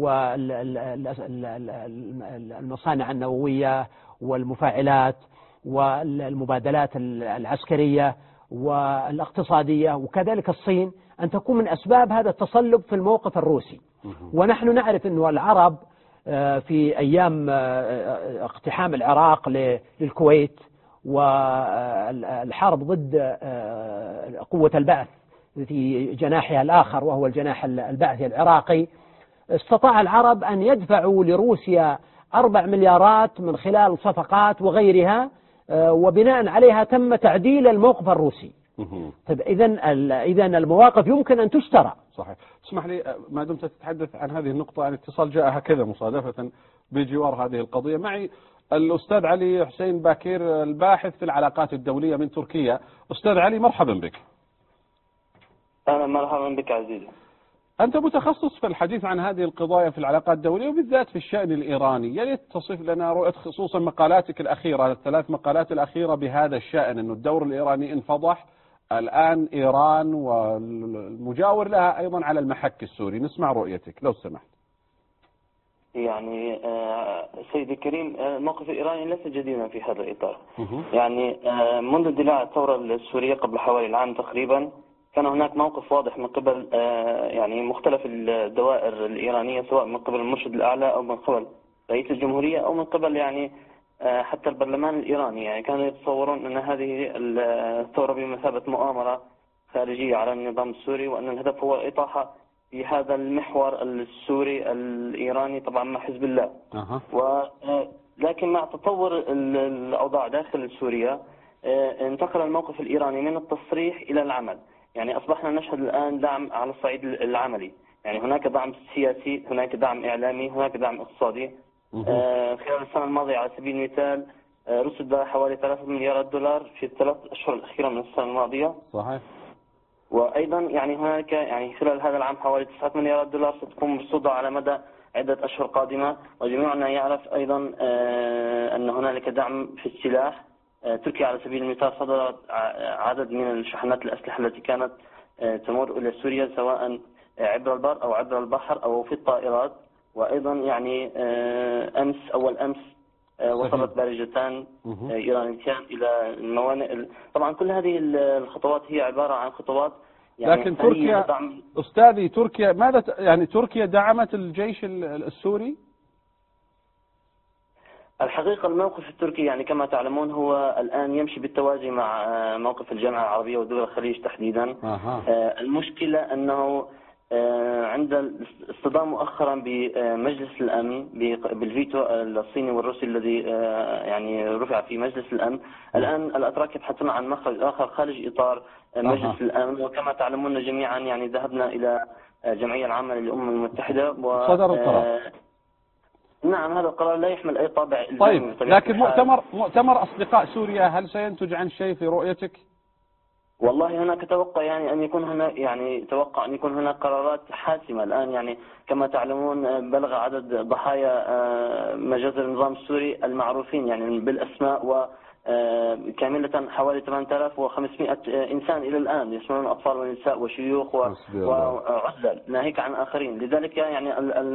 C: والمصانع النووية والمفاعلات والمبادلات العسكرية والاقتصادية، وكذلك الصين أن تكون من أسباب هذا التصلب في الموقف الروسي. ونحن نعرف أن العرب في أيام اقتحام العراق للكويت والحرب ضد قوة البعث في جناحها الآخر وهو الجناح البعثي العراقي، استطاع العرب أن يدفعوا لروسيا أربع مليارات من خلال صفقات وغيرها، وبناء عليها تم تعديل الموقف الروسي. إذن إذن المواقف يمكن أن تشترى.
B: صحيح. اسمح لي ما دمت تتحدث عن هذه النقطة، عن اتصال جاء هكذا مصادفة بجوار هذه القضية. معي الأستاذ علي حسين باكير الباحث في العلاقات الدولية من تركيا. أستاذ علي مرحبا بك.
M: أهلا مرحبا بك عزيزي.
B: أنت متخصص في الحديث عن هذه القضايا في العلاقات الدولية وبالذات في الشأن الإيراني، يا ريت تصف لنا رؤية خصوصا مقالاتك الأخيرة، الثلاث مقالات الأخيرة بهذا الشأن، أنه الدور الإيراني انفضح، الآن إيران والمجاور لها أيضا على المحك السوري. نسمع رؤيتك لو سمحت.
M: يعني سيدي الكريم، الموقف الإيراني ليس جديدا في هذا الإطار. يعني منذ اندلاع الثورة السورية قبل حوالي العام تقريبا كان هناك موقف واضح من قبل يعني مختلف الدوائر الإيرانية، سواء من قبل المرشد الأعلى أو من قبل رئيس الجمهورية أو من قبل يعني حتى البرلمان الإيراني. يعني كانوا يتصورون أن هذه الثورة بمثابة مؤامرة خارجية على النظام السوري، وأن الهدف هو الإطاحة في هذا المحور السوري الإيراني طبعا مع حزب الله.
B: أه.
M: ولكن مع تطور الأوضاع داخل سوريا انتقل الموقف الإيراني من التصريح إلى العمل. يعني أصبحنا نشهد الآن دعم على الصعيد العملي، يعني هناك دعم سياسي، هناك دعم إعلامي، هناك دعم اقتصادي. آه خلال السنة الماضية على سبيل المثال آه رصد حوالي ثلاثة مليارات دولار في الثلاث أشهر الأخيرة من السنة الماضية.
B: صحيح.
M: وأيضا يعني هناك يعني خلال هذا العام حوالي تسعة مليارات دولار ستكون مرصودة على مدى عدة أشهر قادمة. وجميعنا يعرف أيضا آه أن هنالك دعم في السلاح. تركيا على سبيل المثال صدرت عدد من الشحنات الأسلحة التي كانت تمر إلى سوريا سواء عبر البر أو عبر البحر أو في الطائرات. وأيضا يعني أمس أول أمس وصلت بارجتان إيرانيتان إلى الموانئ. طبعا كل هذه الخطوات هي عبارة عن خطوات يعني
B: لكن تركيا دعم... أستاذي تركيا ماذا يعني تركيا دعمت الجيش السوري؟
M: الحقيقة الموقف التركي يعني كما تعلمون هو الآن يمشي بالتوازي مع موقف الجامعة العربية ودول الخليج تحديدا.
B: أه.
M: المشكلة أنه عند الاصطدام مؤخرا بمجلس الأمن بالفيتو الصيني والروسي الذي يعني رفع في مجلس الأمن، الآن الأتراك يبحثون عن مخرج آخر خارج إطار مجلس أه. الأمن. وكما تعلمون جميعا يعني ذهبنا إلى الجمعية العامة للأمم المتحدة و
B: صدر القرار.
M: نعم هذا القرار لا يحمل أي طابع.
B: طيب لكن مؤتمر مؤتمر أصدقاء سوريا هل سينتج عن شيء في رؤيتك؟
M: والله هناك توقع يعني أن يكون هناك يعني توقع أن يكون هناك قرارات حاسمة الآن. يعني كما تعلمون بلغ عدد ضحايا مجازر النظام السوري المعروفين يعني بالأسماء و كاملة حوالي ثمانية آلاف وخمسمائة إنسان إلى الآن، يشملون أطفال ونساء وشيوخ وعزل ناهيك عن آخرين. لذلك يعني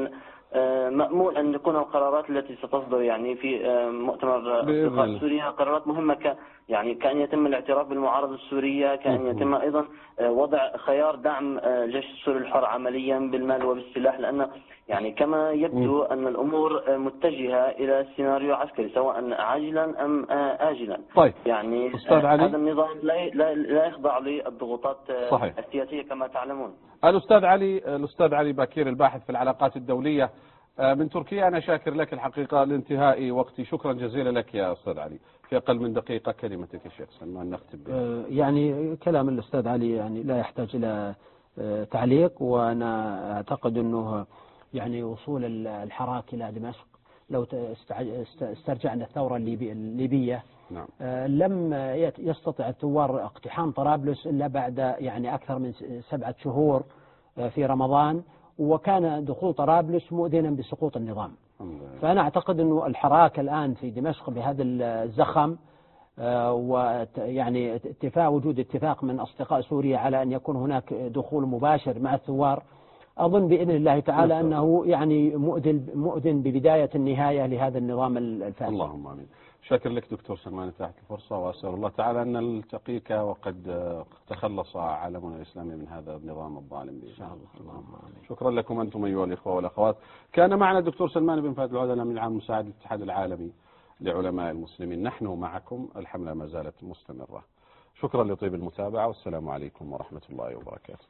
M: مأمول أن تكون القرارات التي ستصدر يعني في مؤتمر أصدقاء سوريا قرارات مهمة ك يعني كأن يتم الاعتراف بالمعارضة السورية، كأن يتم أيضا وضع خيار دعم جيش السوري الحر عمليا بالمال وبالسلاح، لأن يعني كما يبدو أن الأمور متجهة إلى سيناريو عسكري سواء عاجلا أم آجلا.
B: طيب.
M: يعني
B: أستاذ علي.
M: هذا النظام لا لا يخضع للضغوطات صحيح. السياسية كما تعلمون.
B: الأستاذ علي الأستاذ علي باكير الباحث في العلاقات الدولية من تركيا، أنا شاكر لك الحقيقة لانتهاء وقتي، شكرا جزيلا لك يا أستاذ علي. في أقل من دقيقة كلمتك يا شيخ سلمان نختم بها.
C: يعني كلام الأستاذ علي يعني لا يحتاج إلى تعليق، وأنا أعتقد أنه يعني وصول الحراك إلى دمشق لو استرجعنا الثورة الليبية
B: نعم.
C: لم يستطع الثوار اقتحام طرابلس إلا بعد يعني أكثر من سبعة شهور في رمضان، وكان دخول طرابلس مؤذنا بسقوط النظام. فأنا أعتقد أنه الحراك الآن في دمشق بهذا الزخم ويعني اتفاق وجود اتفاق من أصدقاء سوريا على أن يكون هناك دخول مباشر مع الثوار، أظن بإذن الله تعالى أنه يعني مؤذن مؤذن ببداية النهاية لهذا النظام الفاسد.
B: اللهم آمين. شاكر لك دكتور سلمان تحت الفرصة، وأسأل الله تعالى أن نلتقيك وقد تخلص عالمنا الإسلامي من هذا النظام الظالم بإذن الله. اللهم آمين. شكرا لكم أنتم أيها الإخوة والأخوات. كان معنا الدكتور سلمان بن فهد العودة الأمين العام مساعد الاتحاد العالمي لعلماء المسلمين. نحن معكم، الحملة ما زالت مستمرة. شكرا لطيب المتابعة، والسلام عليكم ورحمة الله وبركاته.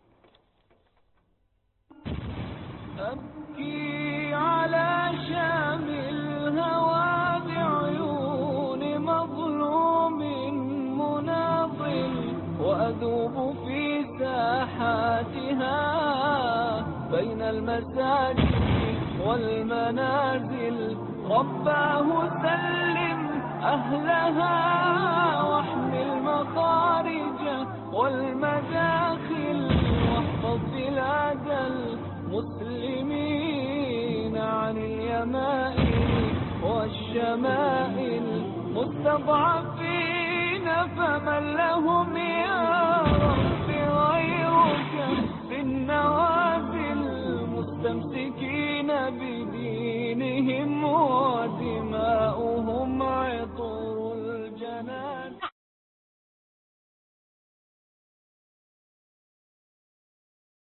A: أبكي على شام الهوى بعيون مظلوم مناضل، وأذوب في ساحاتها بين المساجد والمنازل. رباه سلم أهلها واحمي المخارج والمداخل، واحفظ بلاد المسلمين عن اليمائن والشمائل. مستضعفين فمن لهم يا رب غيرك، بالنوازل مستمسكين بدين